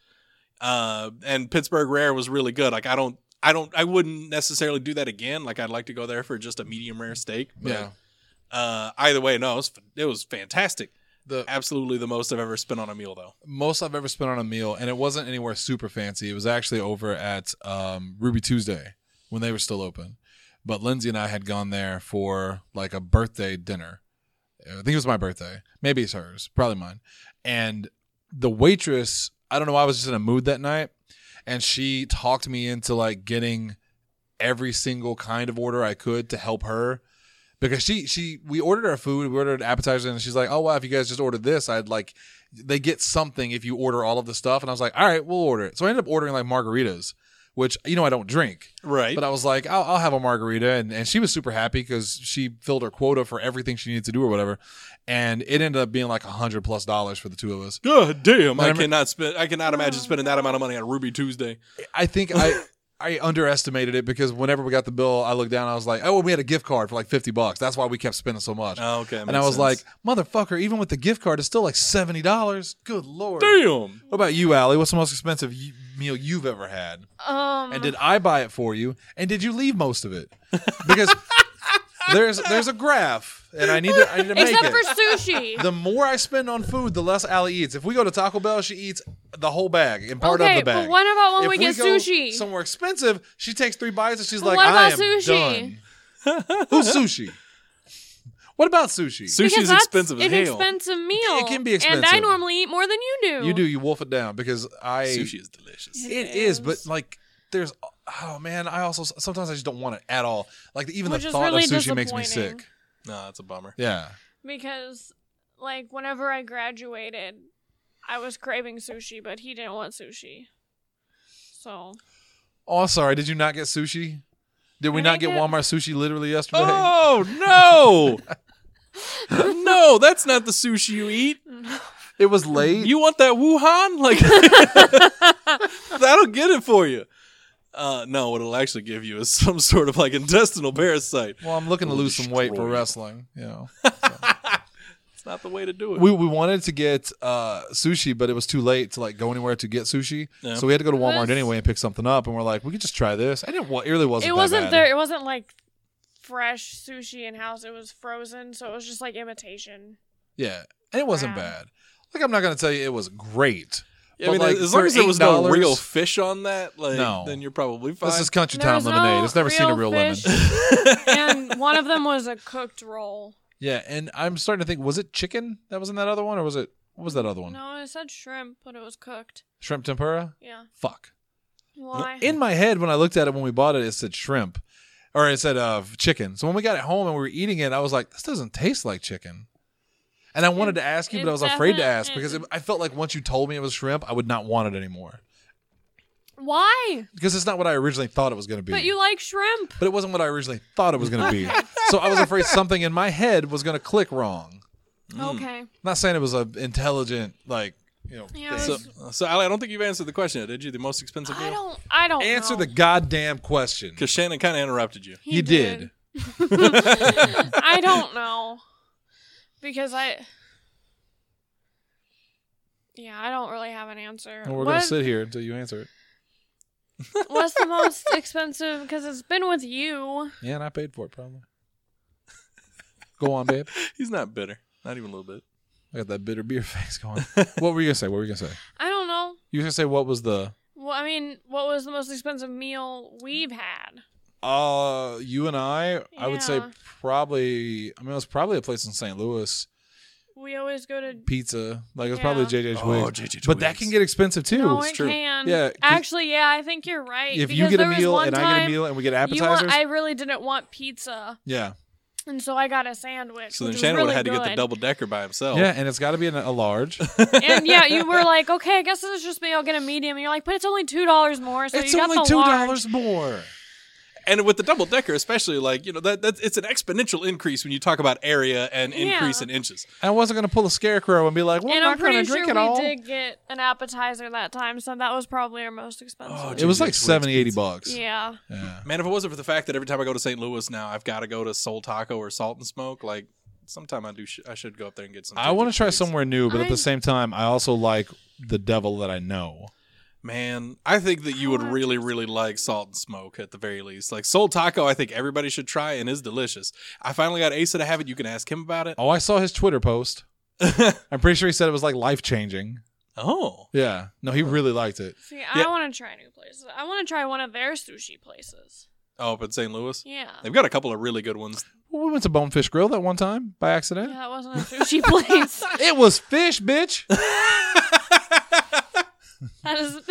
Uh, and Pittsburgh Rare was really good. Like I don't, I don't, I wouldn't necessarily do that again. Like I'd like to go there for just a medium rare steak. But, Yeah. Uh, either way, no, it was, it was fantastic. The Absolutely the most I've ever spent on a meal, though. most I've ever spent on a meal, and it wasn't anywhere super fancy. It was actually over at um, Ruby Tuesday when they were still open. But Lindsay and I had gone there for like a birthday dinner. I think it was my birthday. Maybe it's hers. Probably mine. And the waitress, I don't know, I was just in a mood that night, and she talked me into like getting every single kind of order I could to help her. Because she, she, we ordered our food, we ordered appetizers, and she's like, oh, wow, if you guys just ordered this, I'd like, they get something if you order all of the stuff. And I was like, all right, we'll order it. So I ended up ordering like margaritas, which, you know, I don't drink. Right. But I was like, I'll, I'll have a margarita. And, and she was super happy because she filled her quota for everything she needed to do or whatever. And it ended up being like a hundred plus dollars for the two of us. God damn, I I remember- cannot spend. I cannot imagine spending that amount of money on Ruby Tuesday. I think I I underestimated it because whenever we got the bill, I looked down and I was like, oh, we had a gift card for like fifty bucks. That's why we kept spending so much. Oh, okay, and I was like, motherfucker, even with the gift card, it's still like seventy dollars. Good Lord. damn. What about you, Allie? What's the most expensive y- meal you've ever had? Um, And did I buy it for you? And did you leave most of it? Because there's there's a graph, and I need to I need to make except it. for sushi. The more I spend on food, the less Allie eats. If we go to Taco Bell, she eats the whole bag and part okay, of the bag. but what about when If we get go sushi? somewhere expensive, she takes three bites and she's But like, what I about am sushi? done. Who's sushi? What about sushi? Sushi Because is that's expensive as an hell. expensive meal. It can be And I expensive. normally eat more than you do. You do, you wolf it down because I Sushi is delicious. It is, but like there's oh man, I also sometimes I just don't want it at all. Like even Which the is thought really of sushi makes me disappointing. sick. No, that's a bummer. Yeah. Because, like, whenever I graduated, I was craving sushi, but he didn't want sushi. So. Oh, sorry. Did you not get sushi? Did we I not get didn't get- Walmart sushi literally yesterday? Oh no, no, that's not the sushi you eat. It was late. You want that Wuhan? Like that'll get it for you. Uh, no, what it'll actually give you is some sort of like intestinal parasite. well, I'm looking to It'll lose some weight for destroy you. wrestling. You know, It's not the way to do it. we we wanted to get uh, sushi, but it was too late to like go anywhere to get sushi. Yeah. So we had to go to Walmart This- anyway and pick something up. And we're like, we could just try this. I didn't. want It really wasn't. It that wasn't bad. there. It wasn't like fresh sushi in house. It was frozen, so it was just like imitation. Yeah, and it wasn't Wow. bad. Like I'm not gonna tell you it was great. Yeah, I But, mean, like, as long for as there was no eight dollars real fish on that, like, No. then you're probably fine. This is Country There Town was lemonade. no It's never seen a real fish. lemon. And one of them was a cooked roll. Yeah, and I'm starting to think, was it chicken that was in that other one, or was it what was that other one? No, it said shrimp, but it was cooked. Shrimp tempura? Yeah. Fuck. Why? In my head, when I looked at it when we bought it, it said shrimp, or it said uh, chicken. So when we got it home and we were eating it, I was like, this doesn't taste like chicken. And I wanted to ask you, it but I was afraid to definite- ask because it, I felt like once you told me it was shrimp, I would not want it anymore Why? because it's not what I originally thought it was going to be. But you like shrimp. But it wasn't what I originally thought it was going to be. So I was afraid something in my head was going to click wrong. Okay. I'm not saying it was an intelligent, like, you know, Yeah, it thing. So, was- so Ali, I don't think you've answered the question yet, did you? The most expensive I meal? don't. I don't Answer know. the goddamn question. Because Shannon kind of interrupted you. He You did. I don't know because I. Yeah, I don't really have an answer. Well, we're What- going to sit here until you answer it. What's the most expensive? Because it's been with you. Yeah, and I paid for it, probably. Go on, babe. He's not bitter. Not even a little bit. I got that bitter beer face going. What were you going to say? What were you going to say? I don't know. You were going to say what was the... Well, I mean, what was the most expensive meal we've had? Uh, you and I, I would say Yeah. probably... I mean, it was probably a place in Saint Louis. We always go to. Pizza. Like, it's Yeah. probably J J's Oh, Wings. J J's But that Wings. can get expensive, too. No, it's it true. can. Yeah, 'cause Actually, yeah, I think you're right. if you because get a there was meal one and I get a time meal and we get you appetizers. want, I really didn't want pizza, yeah. and so I got a sandwich. So then which was Shannon really would have had to get the good. double decker by himself. Yeah, and it's got to be in a, a large. And yeah, you were like, okay, I guess this is just me. I'll get a medium. And you're like, but it's only two dollars more. So it's you got only the two large. dollars more. And with the double decker, especially, like, you know, that that's it's an exponential increase when you talk about area and increase Yeah. in inches. I wasn't going to pull a scarecrow and be like, well, And I'm I'm not going pretty to drink sure it all. we did get an appetizer that time, so that was probably our most expensive. Oh, It was like J J's seventy, eighty Wings bucks. yeah. Yeah. Man, if it wasn't for the fact that every time I go to Saint Louis now, I've got to go to Soul Taco or Salt and Smoke, like, sometime I do, sh- I should go up there and get some. I want to try Wings. somewhere new, but at I'm- the same time, I also like the devil that I know. Man, I think that you would really, really like Salt and Smoke at the very least. Like Soul Taco, I think everybody should try and is delicious. I finally got Asa to have it. You can ask him about it. Oh, I saw his Twitter post. I'm pretty sure he said it was like life changing. Oh, Yeah. No, he really liked it. See, Yeah. I want to try new places. I want to try one of their sushi places. oh, but Saint Louis, Yeah. they've got a couple of really good ones. Well, we went to Bonefish Grill that one time by accident. Yeah, that wasn't a sushi place. It was fish, bitch. That is.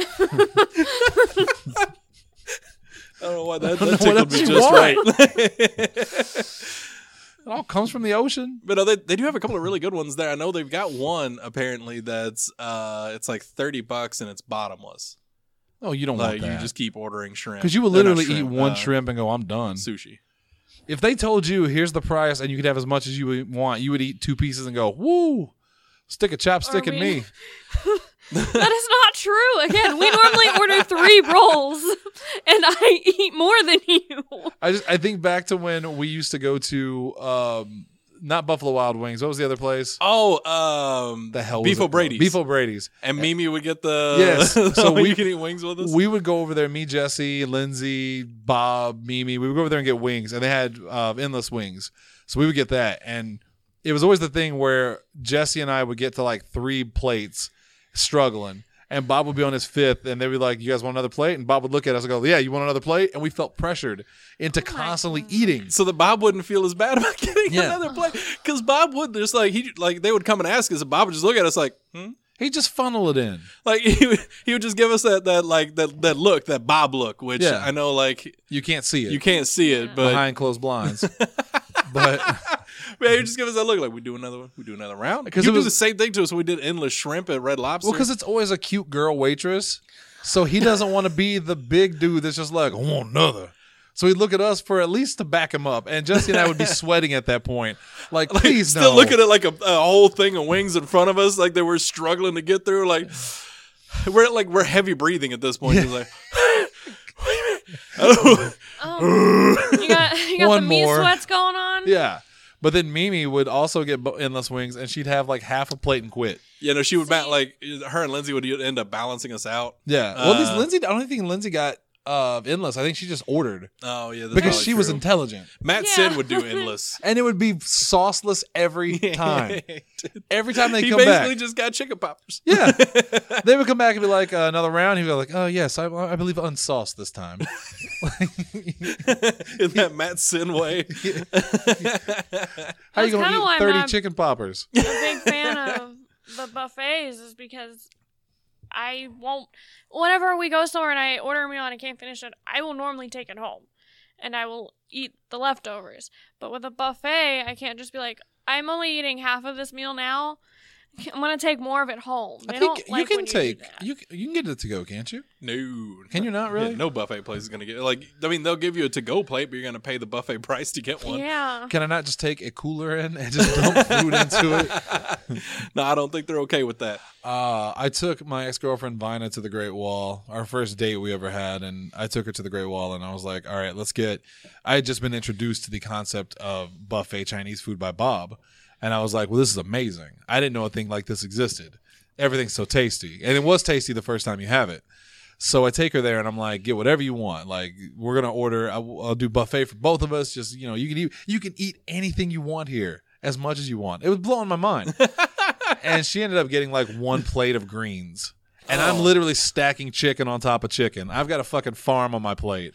I don't know why that, don't that know what tickled me else you just right. It all comes from the ocean. But no, they they do have a couple of really good ones there. I know they've got one apparently that's uh it's like thirty bucks and it's bottomless. Oh, you don't Like want you that. just keep ordering shrimp Because you would They're not literally eat one uh, shrimp and go, I'm done. sushi. If they told you, here's the price, and you could have as much as you would want, you would eat two pieces and go, woo, stick a chopstick Are in we- me. That is not true. Again, we normally order three rolls, and I eat more than you. I just I think back to when we used to go to, um, not Buffalo Wild Wings. What was the other place? Oh, um The hell was Beef it? O'Brady's. Beef O'Brady's. And Mimi would get the Yes. so So we- you can eat wings with us. We would go over there, me, Jesse, Lindsay, Bob, Mimi. We would go over there and get wings, and they had uh, endless wings. So we would get that. And it was always the thing where Jesse and I would get to like three plates struggling. And Bob would be on his fifth, and they'd be like, you guys want another plate? And Bob would look at us and go, yeah, you want another plate? And we felt pressured into Oh my constantly God. eating. so that Bob wouldn't feel as bad about getting Yeah. another plate, because Bob would just like he like they would come and ask us, and Bob would just look at us like, hmm? He just funnel it in. Like he would, he would just give us that that like that that look, that Bob look, which Yeah. I know like You can't see it you can't see it, but behind closed blinds. But man, he would just give us that look like we do another one, we do another round. Because You it do was- the same thing to us when we did endless shrimp at Red Lobster. well, because it's always a cute girl waitress, so he doesn't want to be the big dude that's just like, I want another. So he'd look at us for at least to back him up, and Jesse and I would be sweating at that point, like, like, please still no. looking at like a, a whole thing of wings in front of us, like they were struggling to get through. Like we're like we're heavy breathing at this point. Yeah. It's like, wait a minute. I don't- Oh, you got you got One the meat more. sweats going on. Yeah, but then Mimi would also get bo- endless wings, and she'd have like half a plate and quit. You know, she would ba- See? like her and Lindsay would end up balancing us out. Yeah, well, at least Uh, Lindsay. I don't think Lindsay got uh, endless. I think she just ordered Oh yeah, that's because probably she was true. intelligent, Matt Yeah. Sid would do endless and it would be sauceless every time. Every time they he come basically back. just got chicken poppers. Yeah, they would come back and be like uh, another round. He'd be like, "Oh yes, I, I believe unsauced this time." In that Matt Sin way. How you That's gonna kinda why eat thirty my- chicken poppers? I'm a big fan of the buffets is because I won't. Whenever we go somewhere and I order a meal and I can't finish it, I will normally take it home, and I will eat the leftovers. But with a buffet, I can't just be like, I'm only eating half of this meal now. I'm gonna take more of it home. They I think don't you like can when you take do that. you you can get it to go, can't you? No. Can you not really? Yeah, no buffet place is gonna get like I mean they'll give you a to go plate, but you're gonna pay the buffet price to get one. Yeah. Can I not just take a cooler in and just dump food into it? No, I don't think they're okay with that. Uh, I took my ex girlfriend Vina to the Great Wall, our first date we ever had, and I took her to the Great Wall, and I was like, "All right, let's get." I had just been introduced to the concept of buffet Chinese food by Bob, and I was like, "Well, this is amazing." I didn't know a thing like this existed. Everything's so tasty, and it was tasty the first time you have it. So I take her there, and I'm like, "Get whatever you want. Like, we're gonna order. I'll, I'll do buffet for both of us. Just you know, you can eat. You can eat anything you want here, as much as you want." It was blowing my mind. And she ended up getting like one plate of greens. And I'm Oh. literally stacking chicken on top of chicken. I've got a fucking farm on my plate.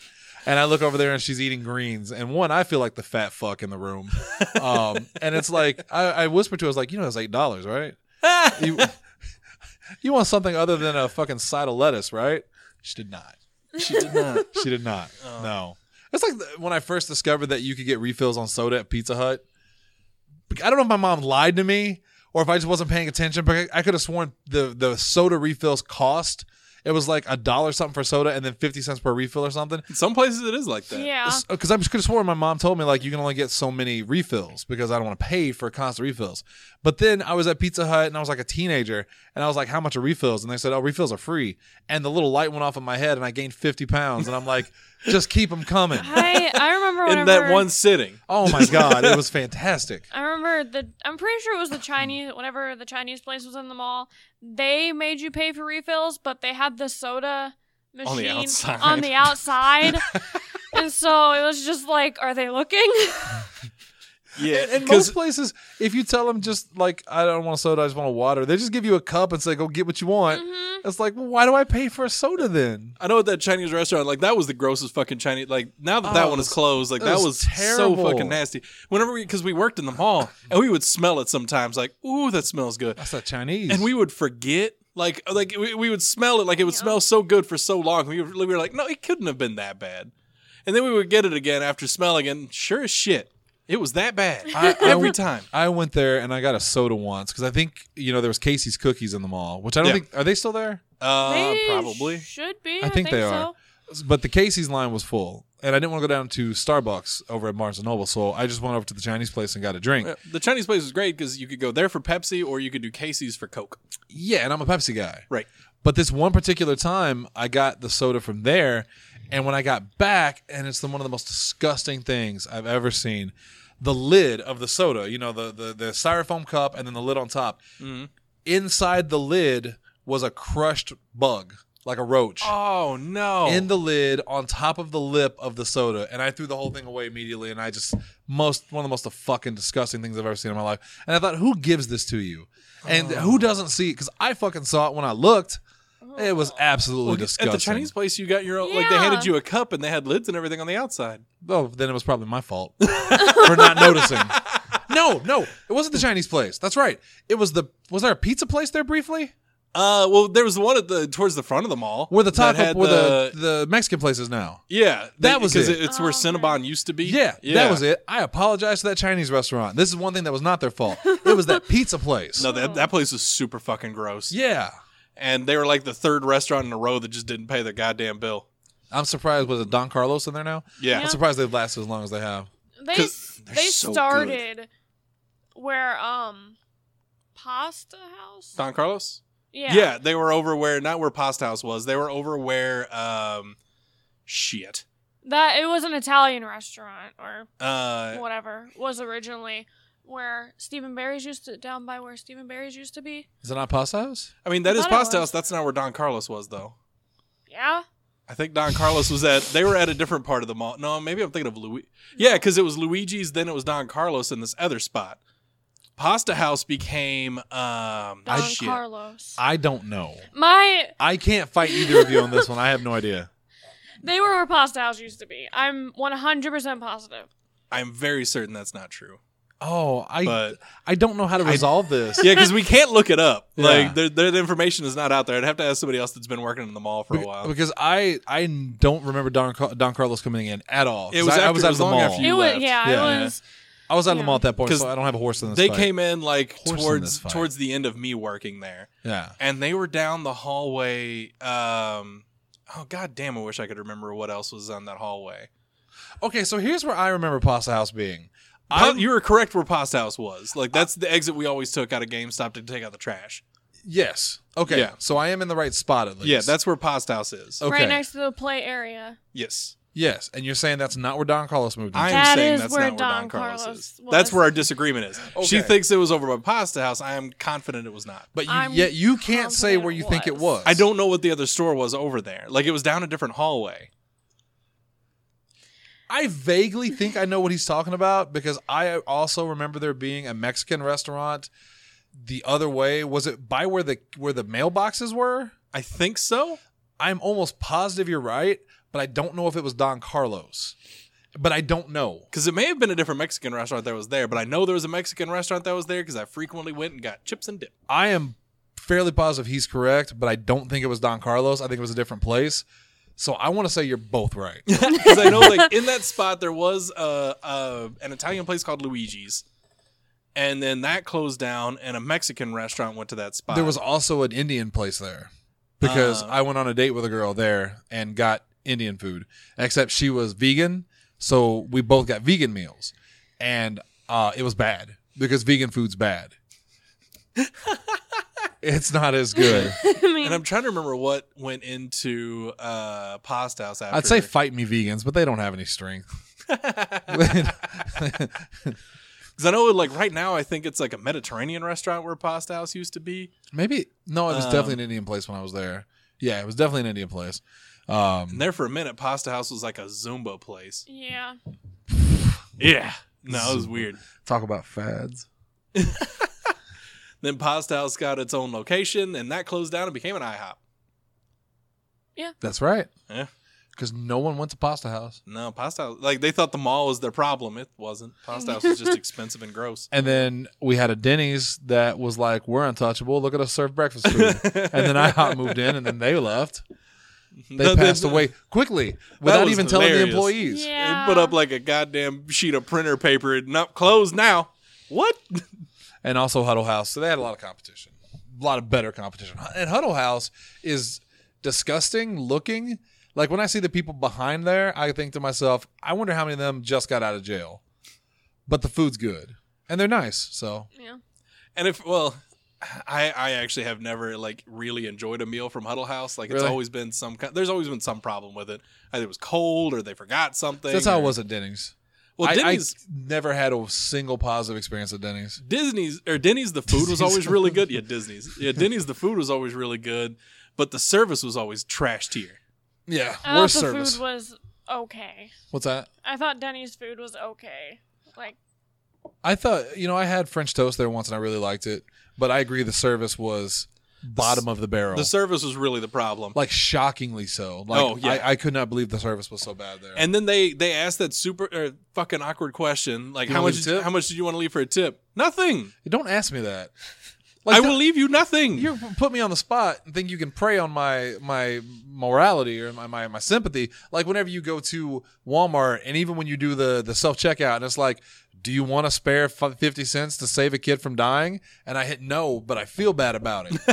And I look over there and she's eating greens. And one, I feel like the fat fuck in the room. Um, and it's like, I, I whispered to her, I was like, you know, it's eight dollars, right? you, you want something other than a fucking side of lettuce, right? She did not. She did not. She did not. No. It's like the, when I first discovered that you could get refills on soda at Pizza Hut. I don't know if my mom lied to me or if I just wasn't paying attention, but I could have sworn the, the soda refills cost. It was like a dollar something for soda and then fifty cents per refill or something. Some places it is like that. Yeah. Because I could have sworn my mom told me like you can only get so many refills because I don't want to pay for constant refills. But then I was at Pizza Hut and I was like a teenager and I was like, how much are refills? And they said, oh, refills are free. And the little light went off in my head and I gained fifty pounds. And I'm like, just keep them coming. I, I remember In whenever, that one sitting. Oh my God, it was fantastic. I remember the. I'm pretty sure it was the Chinese. Whenever the Chinese place was in the mall, they made you pay for refills, but they had the soda machine On the outside. on the outside. And so it was just like, are they looking? Yeah. In most places, if you tell them just like, I don't want a soda, I just want a water, they just give you a cup and say, go get what you want. Mm-hmm. It's like, well, why do I pay for a soda then? I know at that Chinese restaurant, like that was the grossest fucking Chinese. Like now that that Oh, one it is was- closed, like it that was was terrible. so fucking nasty. Whenever we, because we worked in the mall and we would smell it sometimes, like ooh, that smells good, That's that Chinese. and we would forget, like like we, we would smell it, like it would Yeah. smell so good for so long. We were, we were like, no, it couldn't have been that bad, and then we would get it again after smelling, and sure as shit, it was that bad I- I every went- time. I went there and I got a soda once because I think, you know, there was Casey's Cookies in the mall, which I don't Yeah. think, are they still there? Uh, They probably. should be. I I, think think, they so. are. But the Casey's line was full. And I didn't want to go down to Starbucks over at Barnes and Noble, so I just went over to the Chinese place and got a drink. Yeah, the Chinese place was great because you could go there for Pepsi or you could do Casey's for Coke. Yeah, and I'm a Pepsi guy. Right. But this one particular time, I got the soda from there, and when I got back, and it's the, one of the most disgusting things I've ever seen, the lid of the soda, you know, the the, the styrofoam cup and then the lid on top, Mhm. inside the lid was a crushed bug, like a roach. Oh no! In the lid on top of the lip of the soda, and I threw the whole thing away immediately. And I just most one of the most fucking disgusting things I've ever seen in my life. And I thought, who gives this to you? And who doesn't see it? Because I fucking saw it when I looked. It was absolutely Well, disgusting. At the Chinese place, you got your own. Like they Yeah. handed you a cup and they had lids and everything on the outside. Oh, then it was probably my fault for not noticing. No, no, it wasn't the Chinese place. That's right. It was the. Was there a pizza place there briefly? Uh, well, there was the one at the towards the front of the mall Where the that taco, had where the, the Mexican place is now. yeah, That was because it. it's where Oh, okay. Cinnabon used to be. Yeah, that was it. I apologize to that Chinese restaurant. This is one thing that was not their fault. It was that pizza place. No, that that place was super fucking gross. Yeah. And they were like the third restaurant in a row that just didn't pay their goddamn bill. I'm surprised. Was it Don Carlos in there now? Yeah. I'm surprised they've lasted as long as they have. They 'Cause they're they so good. started where um Pasta House. Don Carlos. Yeah. Yeah, they were over where not where Pasta House was. They were over where um, shit. That it was an Italian restaurant or Uh, whatever was originally where Stephen Barry's used to down by where Stephen Barry's used to be. Is it not Pasta House? I mean that I is thought it Pasta was. House. That's not where Don Carlos was though. Yeah. I think Don Carlos was at. They were at a different part of the mall. No, maybe I'm thinking of Louis. Yeah, because it was Luigi's. Then it was Don Carlos in this other spot. Pasta House became um Don shit. Carlos. I don't know. My I can't fight either of you on this one. I have no idea. they were where Pasta House used to be. I'm one hundred percent positive. I'm very certain that's not true. Oh, I But I don't know how to resolve this. yeah, because we can't look it up. Yeah. Like the, the information is not out there. I'd have to ask somebody else that's been working in the mall for a Be- while. Because I I don't remember Don, Car- Don Carlos coming in at all. It was I, I after- was it out was of the long mall. after you It was left. yeah, Yeah. it was I was out of the Yeah. mall at that point, 'Cause so I don't have a horse in this They fight. came in like Horse in this towards fight. towards the end of me working there, Yeah. and they were down the hallway. Um, oh god damn! I wish I could remember what else was on that hallway. Okay, so here's where I remember Pasta House being. Pa- I'm- you were correct where Pasta House was. Like that's the exit we always took out of GameStop to take out the trash. Yes. Okay. Yeah. So I am in the right spot at least. Yeah, that's where Pasta House is. Okay. right next to the play area. Yes, Yes, and you're saying that's not where Don Carlos moved into. I am That saying is that's where not where Don Don Carlos, Carlos is. was. That's where our disagreement is. She Okay. thinks it was over by Pasta House. I am confident it was not. But you, I'm yet you can't say confident where you it think it was. was. I don't know what the other store was over there. Like it was down a different hallway. I vaguely think I know what he's talking about because I also remember there being a Mexican restaurant the other way. Was it by where the where the mailboxes were? I think so. I'm almost positive you're right, but I don't know if it was Don Carlos. But I don't know. Because it may have been a different Mexican restaurant that was there, but I know there was a Mexican restaurant that was there because I frequently went and got chips and dip. I am fairly positive he's correct, but I don't think it was Don Carlos. I think it was a different place. So I want to say you're both right. Because I know, like, in that spot, there was a, a an Italian place called Luigi's. And then that closed down, and a Mexican restaurant went to that spot. There was also an Indian place there because Uh. I went on a date with a girl there and got Indian food, except she was vegan. So we both got vegan meals, and uh, it was bad because vegan food's bad. It's not as good. I mean, And I'm trying to remember what went into uh, Pasta House after. I'd say fight me vegans, but they don't have any strength. Because I know, like, right now, I think it's like a Mediterranean restaurant where Pasta House used to be. Maybe no, it was Um, definitely an Indian place when I was there. Yeah, it was definitely an Indian place. Um, And there for a minute, Pasta House was like a Zumba place. yeah. Yeah. No, it was weird. talk about fads. Then Pasta House got its own location, and that closed down and became an IHOP. That's right. Yeah. Because no one went to Pasta House. No, Pasta House, like, they thought the mall was their problem. It wasn't. Pasta House was just expensive and gross. And then we had a Denny's that was like, we're untouchable. Look at us serve breakfast food. And then IHOP moved in, and then they left. They The- passed the- away quickly without was even telling the hilarious. employees. Yeah. They put up like a goddamn sheet of printer paper and not closed now. What? And also Huddle House. So they had a lot of competition, a lot of better competition. And Huddle House is disgusting looking. Like when I see the people behind there, I think to myself, I wonder how many of them just got out of jail. But the food's good and they're nice. So Yeah. And if, well, I, I actually have never like really enjoyed a meal from Huddle House. Like it's Really? always been some kind, there's always been some problem with it. Either it was cold or they forgot something. that's how or- it was at Denny's. Well, I, Denny's, I never had a single positive experience at Denny's. Disney's or Denny's, the food was always really good. Yeah, Disney's. Yeah, Denny's, the food was always really good, but the service was always trash tier. Yeah, I worst thought the service. food was okay. What's that? I thought Denny's food was okay. Like, I thought, you know, I had French toast there once and I really liked it, but I agree the service was bottom of the barrel. The service was really the problem. Like shockingly so. Like, Oh, yeah. I, I could not believe the service was so bad there. And then they they asked that super uh, fucking awkward question, like You how wanna much leave a did, tip? how much did you want to leave for a tip? Nothing. Don't ask me that. I the- will leave you nothing. You put me on the spot and think you can prey on my my morality or my, my, my sympathy. Like whenever you go to Walmart and even when you do the, the self-checkout and it's like, do you want to spare fifty cents to save a kid from dying? And I hit no, but I feel bad about it.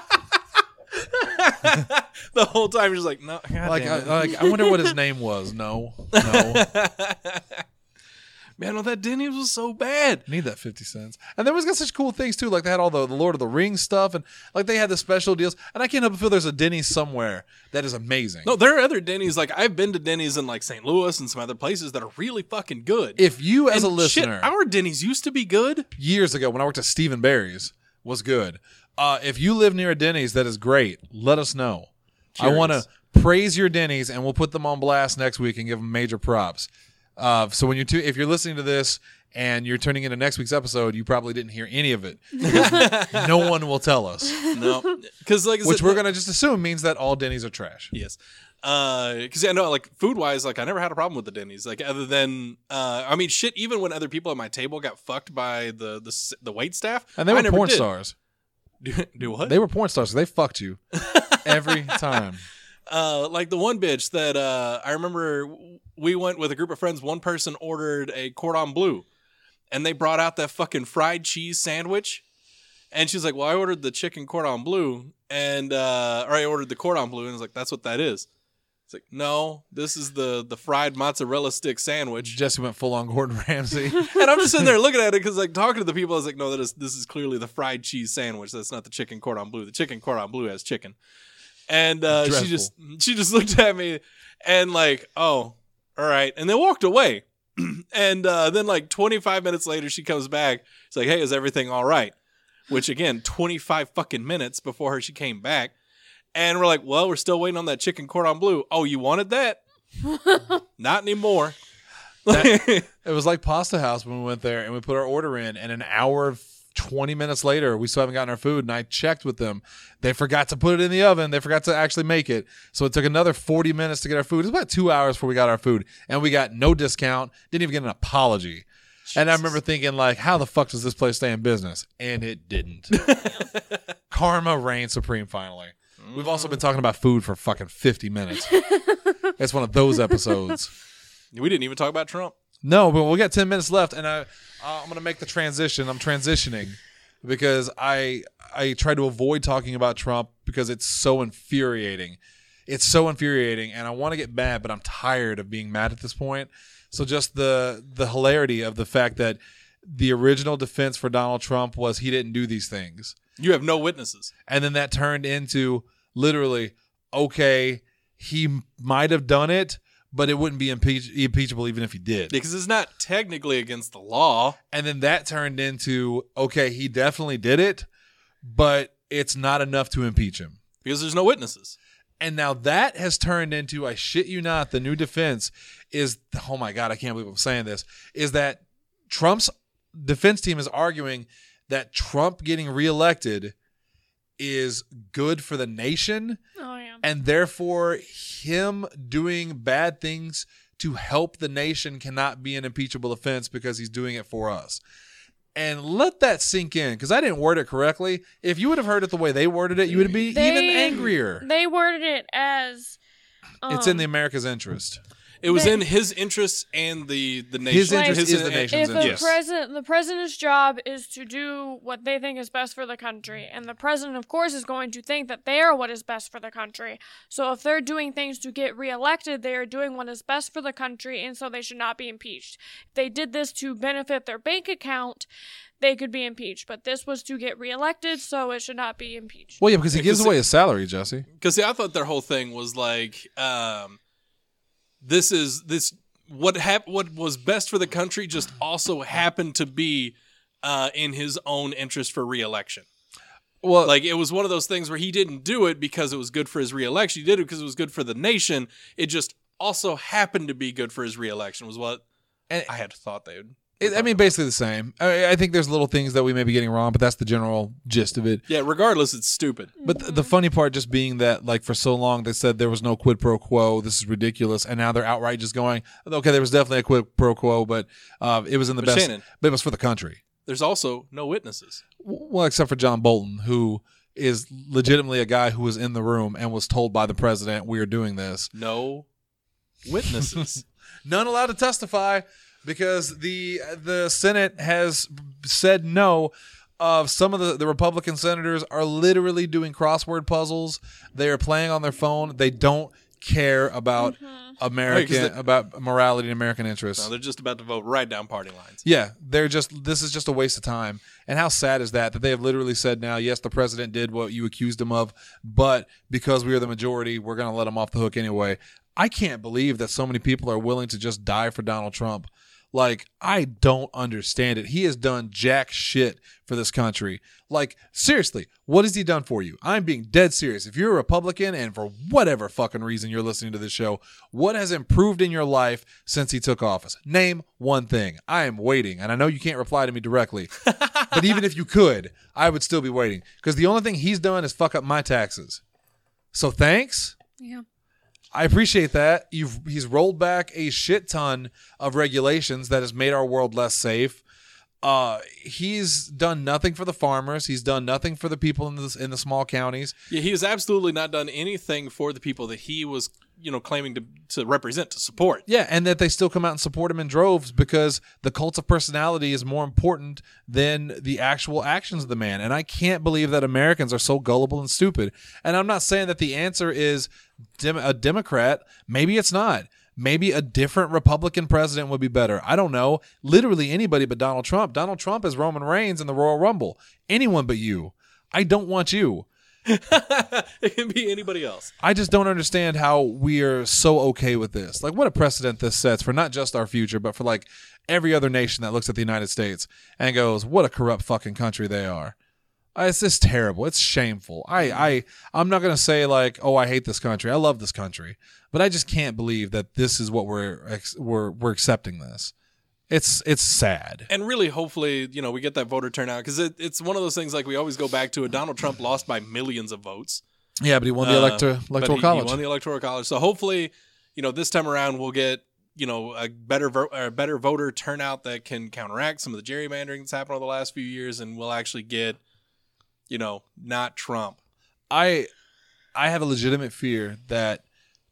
The whole time you're just like, no. God like, I, damn it. like, I wonder what his name was. No, no. Man, well, that Denny's was so bad. Need that fifty cents. And there was got such cool things too. Like they had all the, the Lord of the Rings stuff and like they had the special deals. And I can't help but feel there's a Denny's somewhere that is amazing. No, there are other Denny's. Like I've been to Denny's in like Saint Louis and some other places that are really fucking good. If you as And a listener, shit, our Denny's used to be good. years ago when I worked at Stephen Barry's was good. Uh, if you live near a Denny's that is great, let us know. I Curious. want to praise your Denny's and we'll put them on blast next week and give them major props. Uh, so when you're tu- if you're listening to this and you're tuning into next week's episode, you probably didn't hear any of it. Because no one will tell us. No, because like I Which said, we're going to just assume means that all Denny's are trash. Yes. Because I know, like, food wise, like, I never had a problem with the Denny's. Like, other than, uh, I mean, shit, even when other people at my table got fucked by the the, s- the wait staff. And they I were never porn did. stars. Do, do what? They were porn stars, so they fucked you every time. Uh, like the one bitch that uh, I remember we went with a group of friends. One person ordered a cordon bleu, and they brought out that fucking fried cheese sandwich. And she's like, "Well, I ordered the chicken cordon bleu, and uh, or I ordered the cordon bleu," and I was like, "That's what that is." It's like, no, this is the the fried mozzarella stick sandwich. Jesse went full on Gordon Ramsay. And I'm just sitting there looking at it because, like, talking to the people, I was like, "No, that is this is clearly the fried cheese sandwich. That's not the chicken cordon bleu. The chicken cordon bleu has chicken." And uh, she Dreadful. just she just looked at me and like, "Oh, all right," and then walked away. And uh, then like twenty-five minutes later, she comes back. It's like, "Hey, is everything all right?" Which again, twenty-five fucking minutes before her, she came back, and we're like, "Well, we're still waiting on that chicken cordon bleu." Oh, you wanted that? Not anymore. That- It was like Pasta House when we went there and we put our order in, and an hour twenty minutes later, we still haven't gotten our food, and I checked with them. They forgot to put it in the oven. They forgot to actually make it. So it took another forty minutes to get our food. It was about two hours before we got our food, and we got no discount. Didn't even get an apology. Jesus. And I remember thinking, like, how the fuck does this place stay in business? And it didn't. Karma reigned supreme finally. Mm. We've also been talking about food for fucking fifty minutes. It's one of those episodes. We didn't even talk about Trump. No, but we got ten minutes left, and I, uh, I'm going to make the transition. I'm transitioning because I I try to avoid talking about Trump because it's so infuriating. It's so infuriating, and I want to get mad, but I'm tired of being mad at this point. So just the the hilarity of the fact that the original defense for Donald Trump was he didn't do these things. You have no witnesses. And then that turned into literally, okay, he might have done it, but it wouldn't be impeach- impeachable even if he did. Because it's not technically against the law. And then that turned into, okay, he definitely did it, but it's not enough to impeach him. Because there's no witnesses. And now that has turned into, I shit you not, the new defense is, oh my God, I can't believe I'm saying this, is that Trump's defense team is arguing that Trump getting reelected is good for the nation. Oh, yeah. And therefore, him doing bad things to help the nation cannot be an impeachable offense because he's doing it for us. And let that sink in, because I didn't word it correctly. If you would have heard it the way they worded it, you would be They- even angrier. They worded it as um, It's in the America's interest. It was They- in his interests and the, the nation. His interest Like, is the nation's if the interest. president, the president's job is to do what they think is best for the country, and the president, of course, is going to think that they are what is best for the country. So if they're doing things to get reelected, they are doing what is best for the country, and so they should not be impeached. If they did this to benefit their bank account, they could be impeached. But this was to get reelected, so it should not be impeached. Well, yeah, because he gives Because away his salary, Jesse. Because I thought their whole thing was like, um, this is this what hap- what was best for the country just also happened to be uh, in his own interest for reelection. Well, Like it was one of those things where he didn't do it because it was good for his reelection. He did it because it was good for the nation. It just also happened to be good for his reelection. Was what and, I had thought they would. it, I mean, basically the same. I, I think there's little things that we may be getting wrong, but that's the general gist of it. Yeah. Regardless, it's stupid. But th- the funny part just being that, like, for so long they said there was no quid pro quo. This is ridiculous, and now they're outright just going, okay, there was definitely a quid pro quo, but uh, it was in the But best. Shannon- but it was for the country. There's also no witnesses. Well, except for John Bolton, who is legitimately a guy who was in the room and was told by the president, we are doing this. No witnesses. None allowed to testify because the the Senate has said no. Uh, some of the, the Republican senators are literally doing crossword puzzles. They are playing on their phone. They don't care about American, Right, 'cause they- about morality and American interests. No, they're just about to vote right down party lines. Yeah, they're just, this is just a waste of time. And how sad is that, that they have literally said now, yes, the president did what you accused him of, but because we are the majority, we're going to let him off the hook anyway. I can't believe that so many people are willing to just die for Donald Trump. Like, I don't understand it. He has done jack shit for this country. Like, seriously, what has he done for you? I'm being dead serious. If you're a Republican and for whatever fucking reason you're listening to this show, what has improved in your life since he took office? Name one thing. I am waiting, and I know you can't reply to me directly, but even if you could, I would still be waiting because the only thing he's done is fuck up my taxes. So thanks. Yeah. I appreciate that. You've he's rolled back a shit ton of regulations that has made our world less safe. Uh, he's done nothing for the farmers. He's done nothing for the people in the in the small counties. Yeah, he has absolutely not done anything for the people that he was, you know, claiming to, to represent, to support. Yeah, and that they still come out and support him in droves because the cult of personality is more important than the actual actions of the man. And I can't believe that Americans are so gullible and stupid. And I'm not saying that the answer is dem- a Democrat. Maybe it's not. Maybe a different Republican president would be better. I don't know. Literally anybody but Donald Trump. Donald Trump is Roman Reigns in the Royal Rumble. Anyone but you. I don't want you. It can be anybody else. I just don't understand how we are so okay with this. Like, what a precedent this sets for not just our future, but for, like, every other nation that looks at the United States and goes, what a corrupt fucking country they are. Uh, It's just terrible. It's shameful. I, I, I'm not going to say, like, oh, I hate this country. I love this country. But I just can't believe that this is what we're ex- we're we're accepting this. It's it's sad. And really, hopefully, you know, we get that voter turnout because it, it's one of those things like we always go back to. It. Donald Trump lost by millions of votes. Yeah, but he won the elector, uh, electoral he, college. He won the electoral college. So hopefully, you know, this time around we'll get, you know, a better vo- or better voter turnout that can counteract some of the gerrymandering that's happened over the last few years, and we'll actually get, you know, not Trump. I I have a legitimate fear that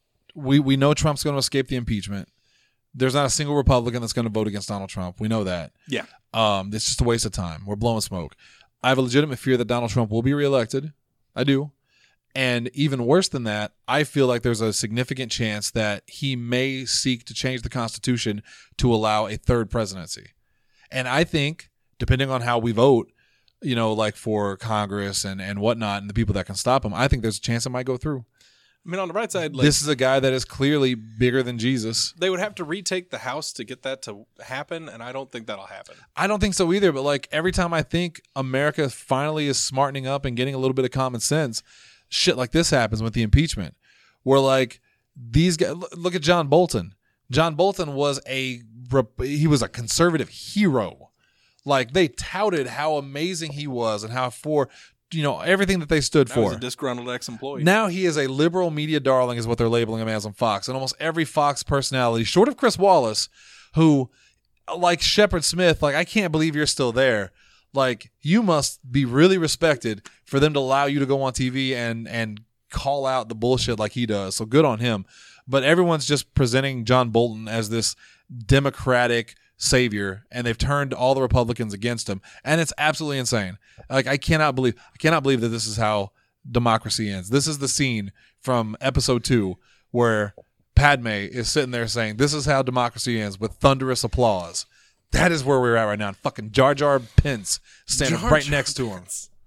we we know Trump's going to escape the impeachment. There's not a single Republican that's going to vote against Donald Trump. We know that. Yeah. Um, it's just a waste of time. We're blowing smoke. I have a legitimate fear that Donald Trump will be reelected. I do. And even worse than that, I feel like there's a significant chance that he may seek to change the Constitution to allow a third presidency. And I think, depending on how we vote, you know, like for Congress and, and whatnot and the people that can stop him, I think there's a chance it might go through. I mean, on the right side, like, this is a guy that is clearly bigger than Jesus. They would have to retake the House to get that to happen, and I don't think that'll happen. I don't think so either, but like every time I think America finally is smartening up and getting a little bit of common sense, shit like this happens with the impeachment. Where like these guys, look at John Bolton. John Bolton was a he was a conservative hero. Like they touted how amazing he was and how for you know everything that they stood Now for. he's a disgruntled ex-employee. Now he is a liberal media darling, is what they're labeling him as on Fox. And almost every Fox personality, short of Chris Wallace, who, like Shepard Smith, like I can't believe you're still there. Like you must be really respected for them to allow you to go on T V and and call out the bullshit like he does. So good on him. But everyone's just presenting John Bolton as this Democratic savior, and they've turned all the Republicans against him, and it's absolutely insane. Like I cannot believe I cannot believe that this is how democracy ends. This is the scene from episode two where Padme is sitting there saying, "This is how democracy ends," with thunderous applause. That is where we're at right now. And fucking Jar Jar Pence standing Jar right Jar next to him.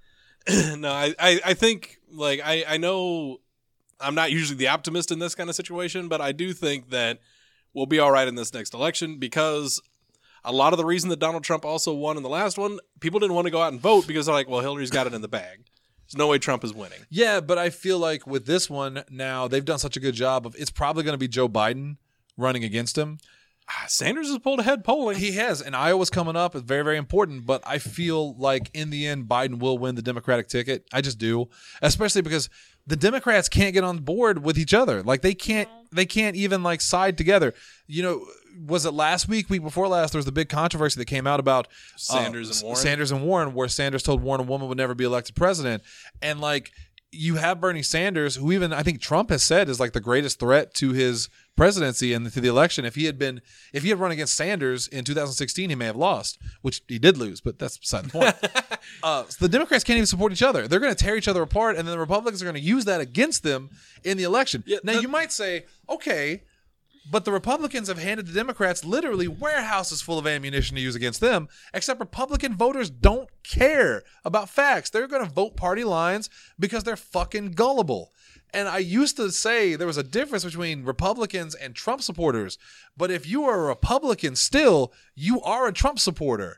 no, I, I, I think like I, I know I'm not usually the optimist in this kind of situation, but I do think that we'll be all right in this next election because a lot of the reason that Donald Trump also won in the last one, people didn't want to go out and vote because they're like, well, Hillary's got it in the bag. There's no way Trump is winning. Yeah, but I feel like with this one now, they've done such a good job of it's probably going to be Joe Biden running against him. Ah, Sanders has pulled ahead polling. He has, and Iowa's coming up. It's very, very important. But I feel like in the end, Biden will win the Democratic ticket. I just do, especially because the Democrats can't get on board with each other. Like they can't, they can't even like side together. You know, was it last week, week before last? There was the big controversy that came out about Sanders uh, and Warren. Sanders and Warren, where Sanders told Warren a woman would never be elected president, and like. You have Bernie Sanders, who even I think Trump has said is like the greatest threat to his presidency and to the election. If he had been, if he had run against Sanders in two thousand sixteen, he may have lost, which he did lose, but that's beside the point. uh, so the Democrats can't even support each other. They're going to tear each other apart, and then the Republicans are going to use that against them in the election. Yeah, now, that- you might say, okay, but the Republicans have handed the Democrats literally warehouses full of ammunition to use against them, except Republican voters don't care about facts. They're going to vote party lines because they're fucking gullible. And I used to say there was a difference between Republicans and Trump supporters, but if you are a Republican still, you are a Trump supporter.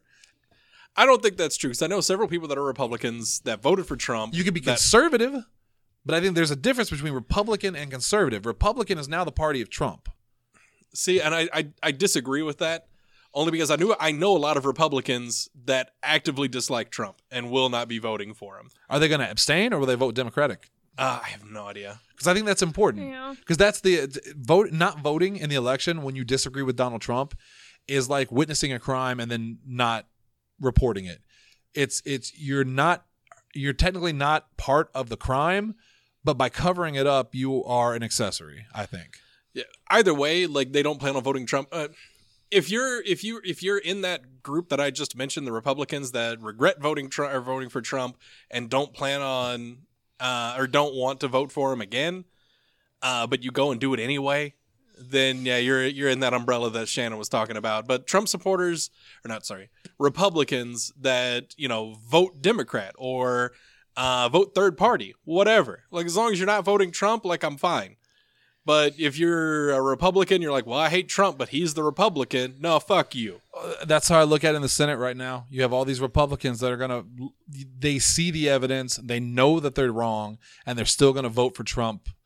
I don't think that's true because I know several people that are Republicans that voted for Trump. You can be that- conservative, but I think there's a difference between Republican and conservative. Republican is now the party of Trump. See, and I, I I disagree with that only because I knew I know a lot of Republicans that actively dislike Trump and will not be voting for him. Are they going to abstain or will they vote Democratic? Uh, I have no idea. Because I think that's important. Yeah. Because that's the vote. Not voting in the election when you disagree with Donald Trump is like witnessing a crime and then not reporting it. It's it's you're not you're technically not part of the crime, but by covering it up, you are an accessory. I think. Yeah. Either way, like they don't plan on voting Trump. Uh, if you're if you if you're in that group that I just mentioned, the Republicans that regret voting Trump or voting for Trump and don't plan on uh, or don't want to vote for him again, uh, but you go and do it anyway, then yeah, you're you're in that umbrella that Shannon was talking about. But Trump supporters, or not, sorry, Republicans that you know vote Democrat or uh, vote third party, whatever. Like as long as you're not voting Trump, like I'm fine. But if you're a Republican, you're like, well, I hate Trump, but he's the Republican. No, fuck you. Uh, That's how I look at it in the Senate right now. You have all these Republicans that are going to, they see the evidence, they know that they're wrong, and they're still going to vote for Trump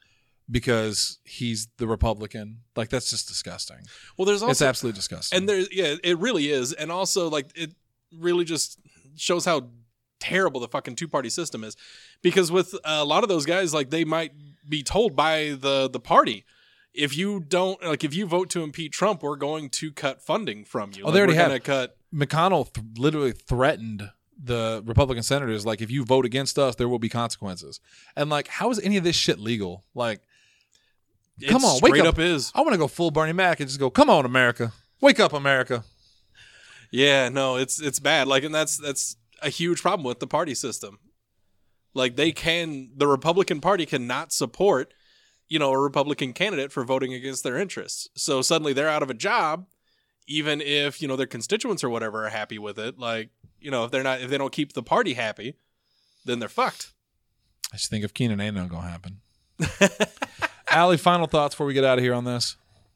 because he's the Republican. Like, that's just disgusting. Well, there's also It's absolutely disgusting. and there's yeah, it really is, and also like it really just shows how terrible the fucking two party system is, because with a lot of those guys, like they might be told by the the party, if you don't like if you vote to impeach Trump, we're going to cut funding from you. Oh, like, they already we're have. gonna cut. McConnell th- literally threatened the Republican senators, like, if you vote against us, there will be consequences. And like, how is any of this shit legal? Like, come It on, wake straight up. up is. I want to go full Bernie Mac and just go, come on, America, wake up, America. Yeah, no, it's it's bad. Like, and that's that's a huge problem with the party system. Like, they can, the Republican Party cannot support, you know, a Republican candidate for voting against their interests. So suddenly they're out of a job, even if, you know, their constituents or whatever are happy with it. Like, you know, if they're not, if they don't keep the party happy, then they're fucked. I just think if Keenan ain't not gonna happen. Allie, final thoughts before we get out of here on this.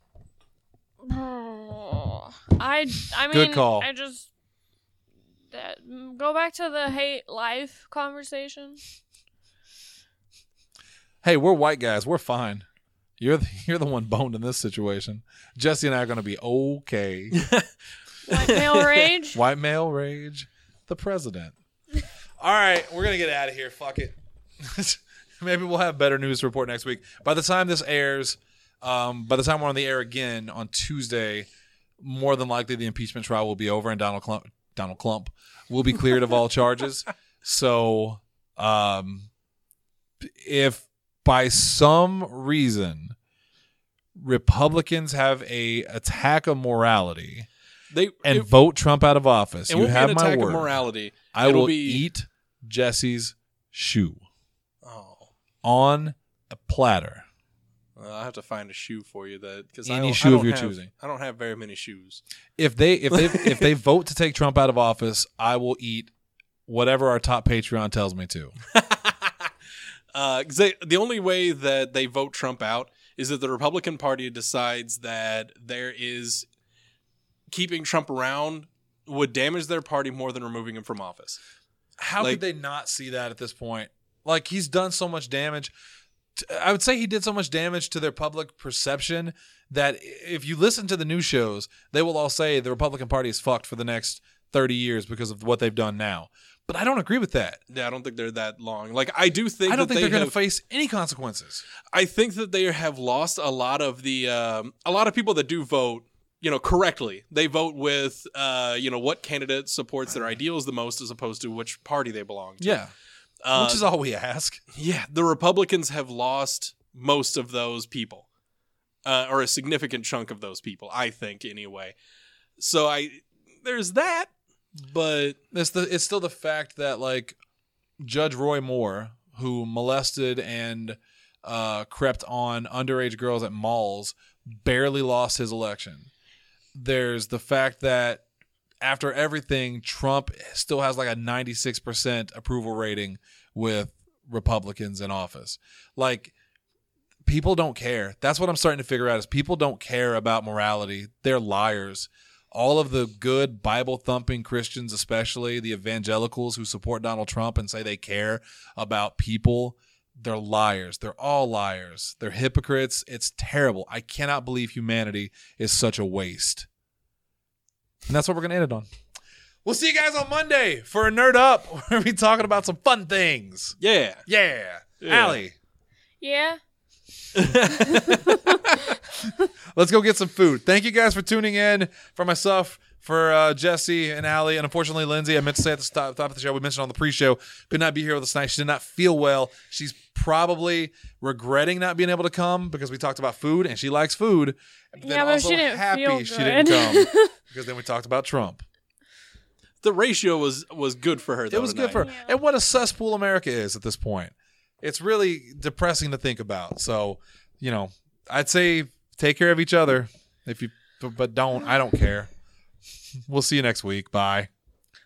Oh, I I mean, Good call. I just that, go back to the hate life conversation. Hey, we're white guys. We're fine. You're the, you're the one boned in this situation. Jesse and I are going to be okay. White male rage. White male rage. The president. All right, we're going to get out of here. Fuck it. Maybe we'll have better news to report next week. By the time this airs, um, by the time we're on the air again on Tuesday, more than likely the impeachment trial will be over and Donald Clump, Donald Clump will be cleared of all charges. So um, if by some reason Republicans have a attack of morality They and it, vote Trump out of office, it you won't have be an my attack word. of morality. I It'll will be, eat Jesse's shoe Oh, on a platter. well, I'll have to find a shoe for you that because Any I don't, shoe I of don't your have, choosing. I don't have very many shoes. If they if they if they vote to take Trump out of office, I will eat whatever our top Patreon tells me to. Uh, 'cause they, the only way that they vote Trump out is that the Republican Party decides that there is keeping Trump around would damage their party more than removing him from office. How Like- could they not see that at this point? Like, he's done so much damage. T- I would say he did so much damage to their public perception that if you listen to the news shows, they will all say the Republican Party is fucked for the next thirty years because of what they've done now. But I don't agree with that. Yeah, I don't think they're that long. Like, I do think I don't that think they they're going to have, face any consequences. I think that they have lost a lot of the um, a lot of people that do vote, you know, correctly. They vote with uh, you know, what candidate supports their ideals the most, as opposed to which party they belong to. Yeah, uh, which is all we ask. yeah. The Republicans have lost most of those people, uh, or a significant chunk of those people. I think, anyway. So I there's that, but It's the it's still the fact that, like, Judge Roy Moore, who molested and uh, crept on underage girls at malls, barely lost his election. There's the fact that after everything, Trump still has like a ninety-six percent approval rating with Republicans in office. Like, people don't care. That's what I'm starting to figure out is people don't care about morality. They're liars. All of the good Bible-thumping Christians, especially the evangelicals who support Donald Trump and say they care about people, they're liars. They're all liars. They're hypocrites. It's terrible. I cannot believe humanity is such a waste. And that's what we're going to end it on. We'll see you guys on Monday for a Nerd Up. We're going to be talking about some fun things. yeah. Yeah. Yeah. Allie, Yeah. let's go get some food. Thank you guys for tuning in. For myself, for uh, Jesse and Allie, and unfortunately Lindsay, I meant to say at the top, top of the show, we mentioned on the pre-show, could not be here with us tonight. She did not feel well. She's probably regretting not being able to come because we talked about food, and she likes food. But then Yeah, but also she didn't happy feel she good. didn't come because then we talked about Trump. The ratio was was good for her. Though, It was good tonight. for her. Yeah. And what a cesspool America is at this point. It's really depressing to think about. So, you know, I'd say take care of each other if you, but don't, I don't care. We'll see you next week. Bye.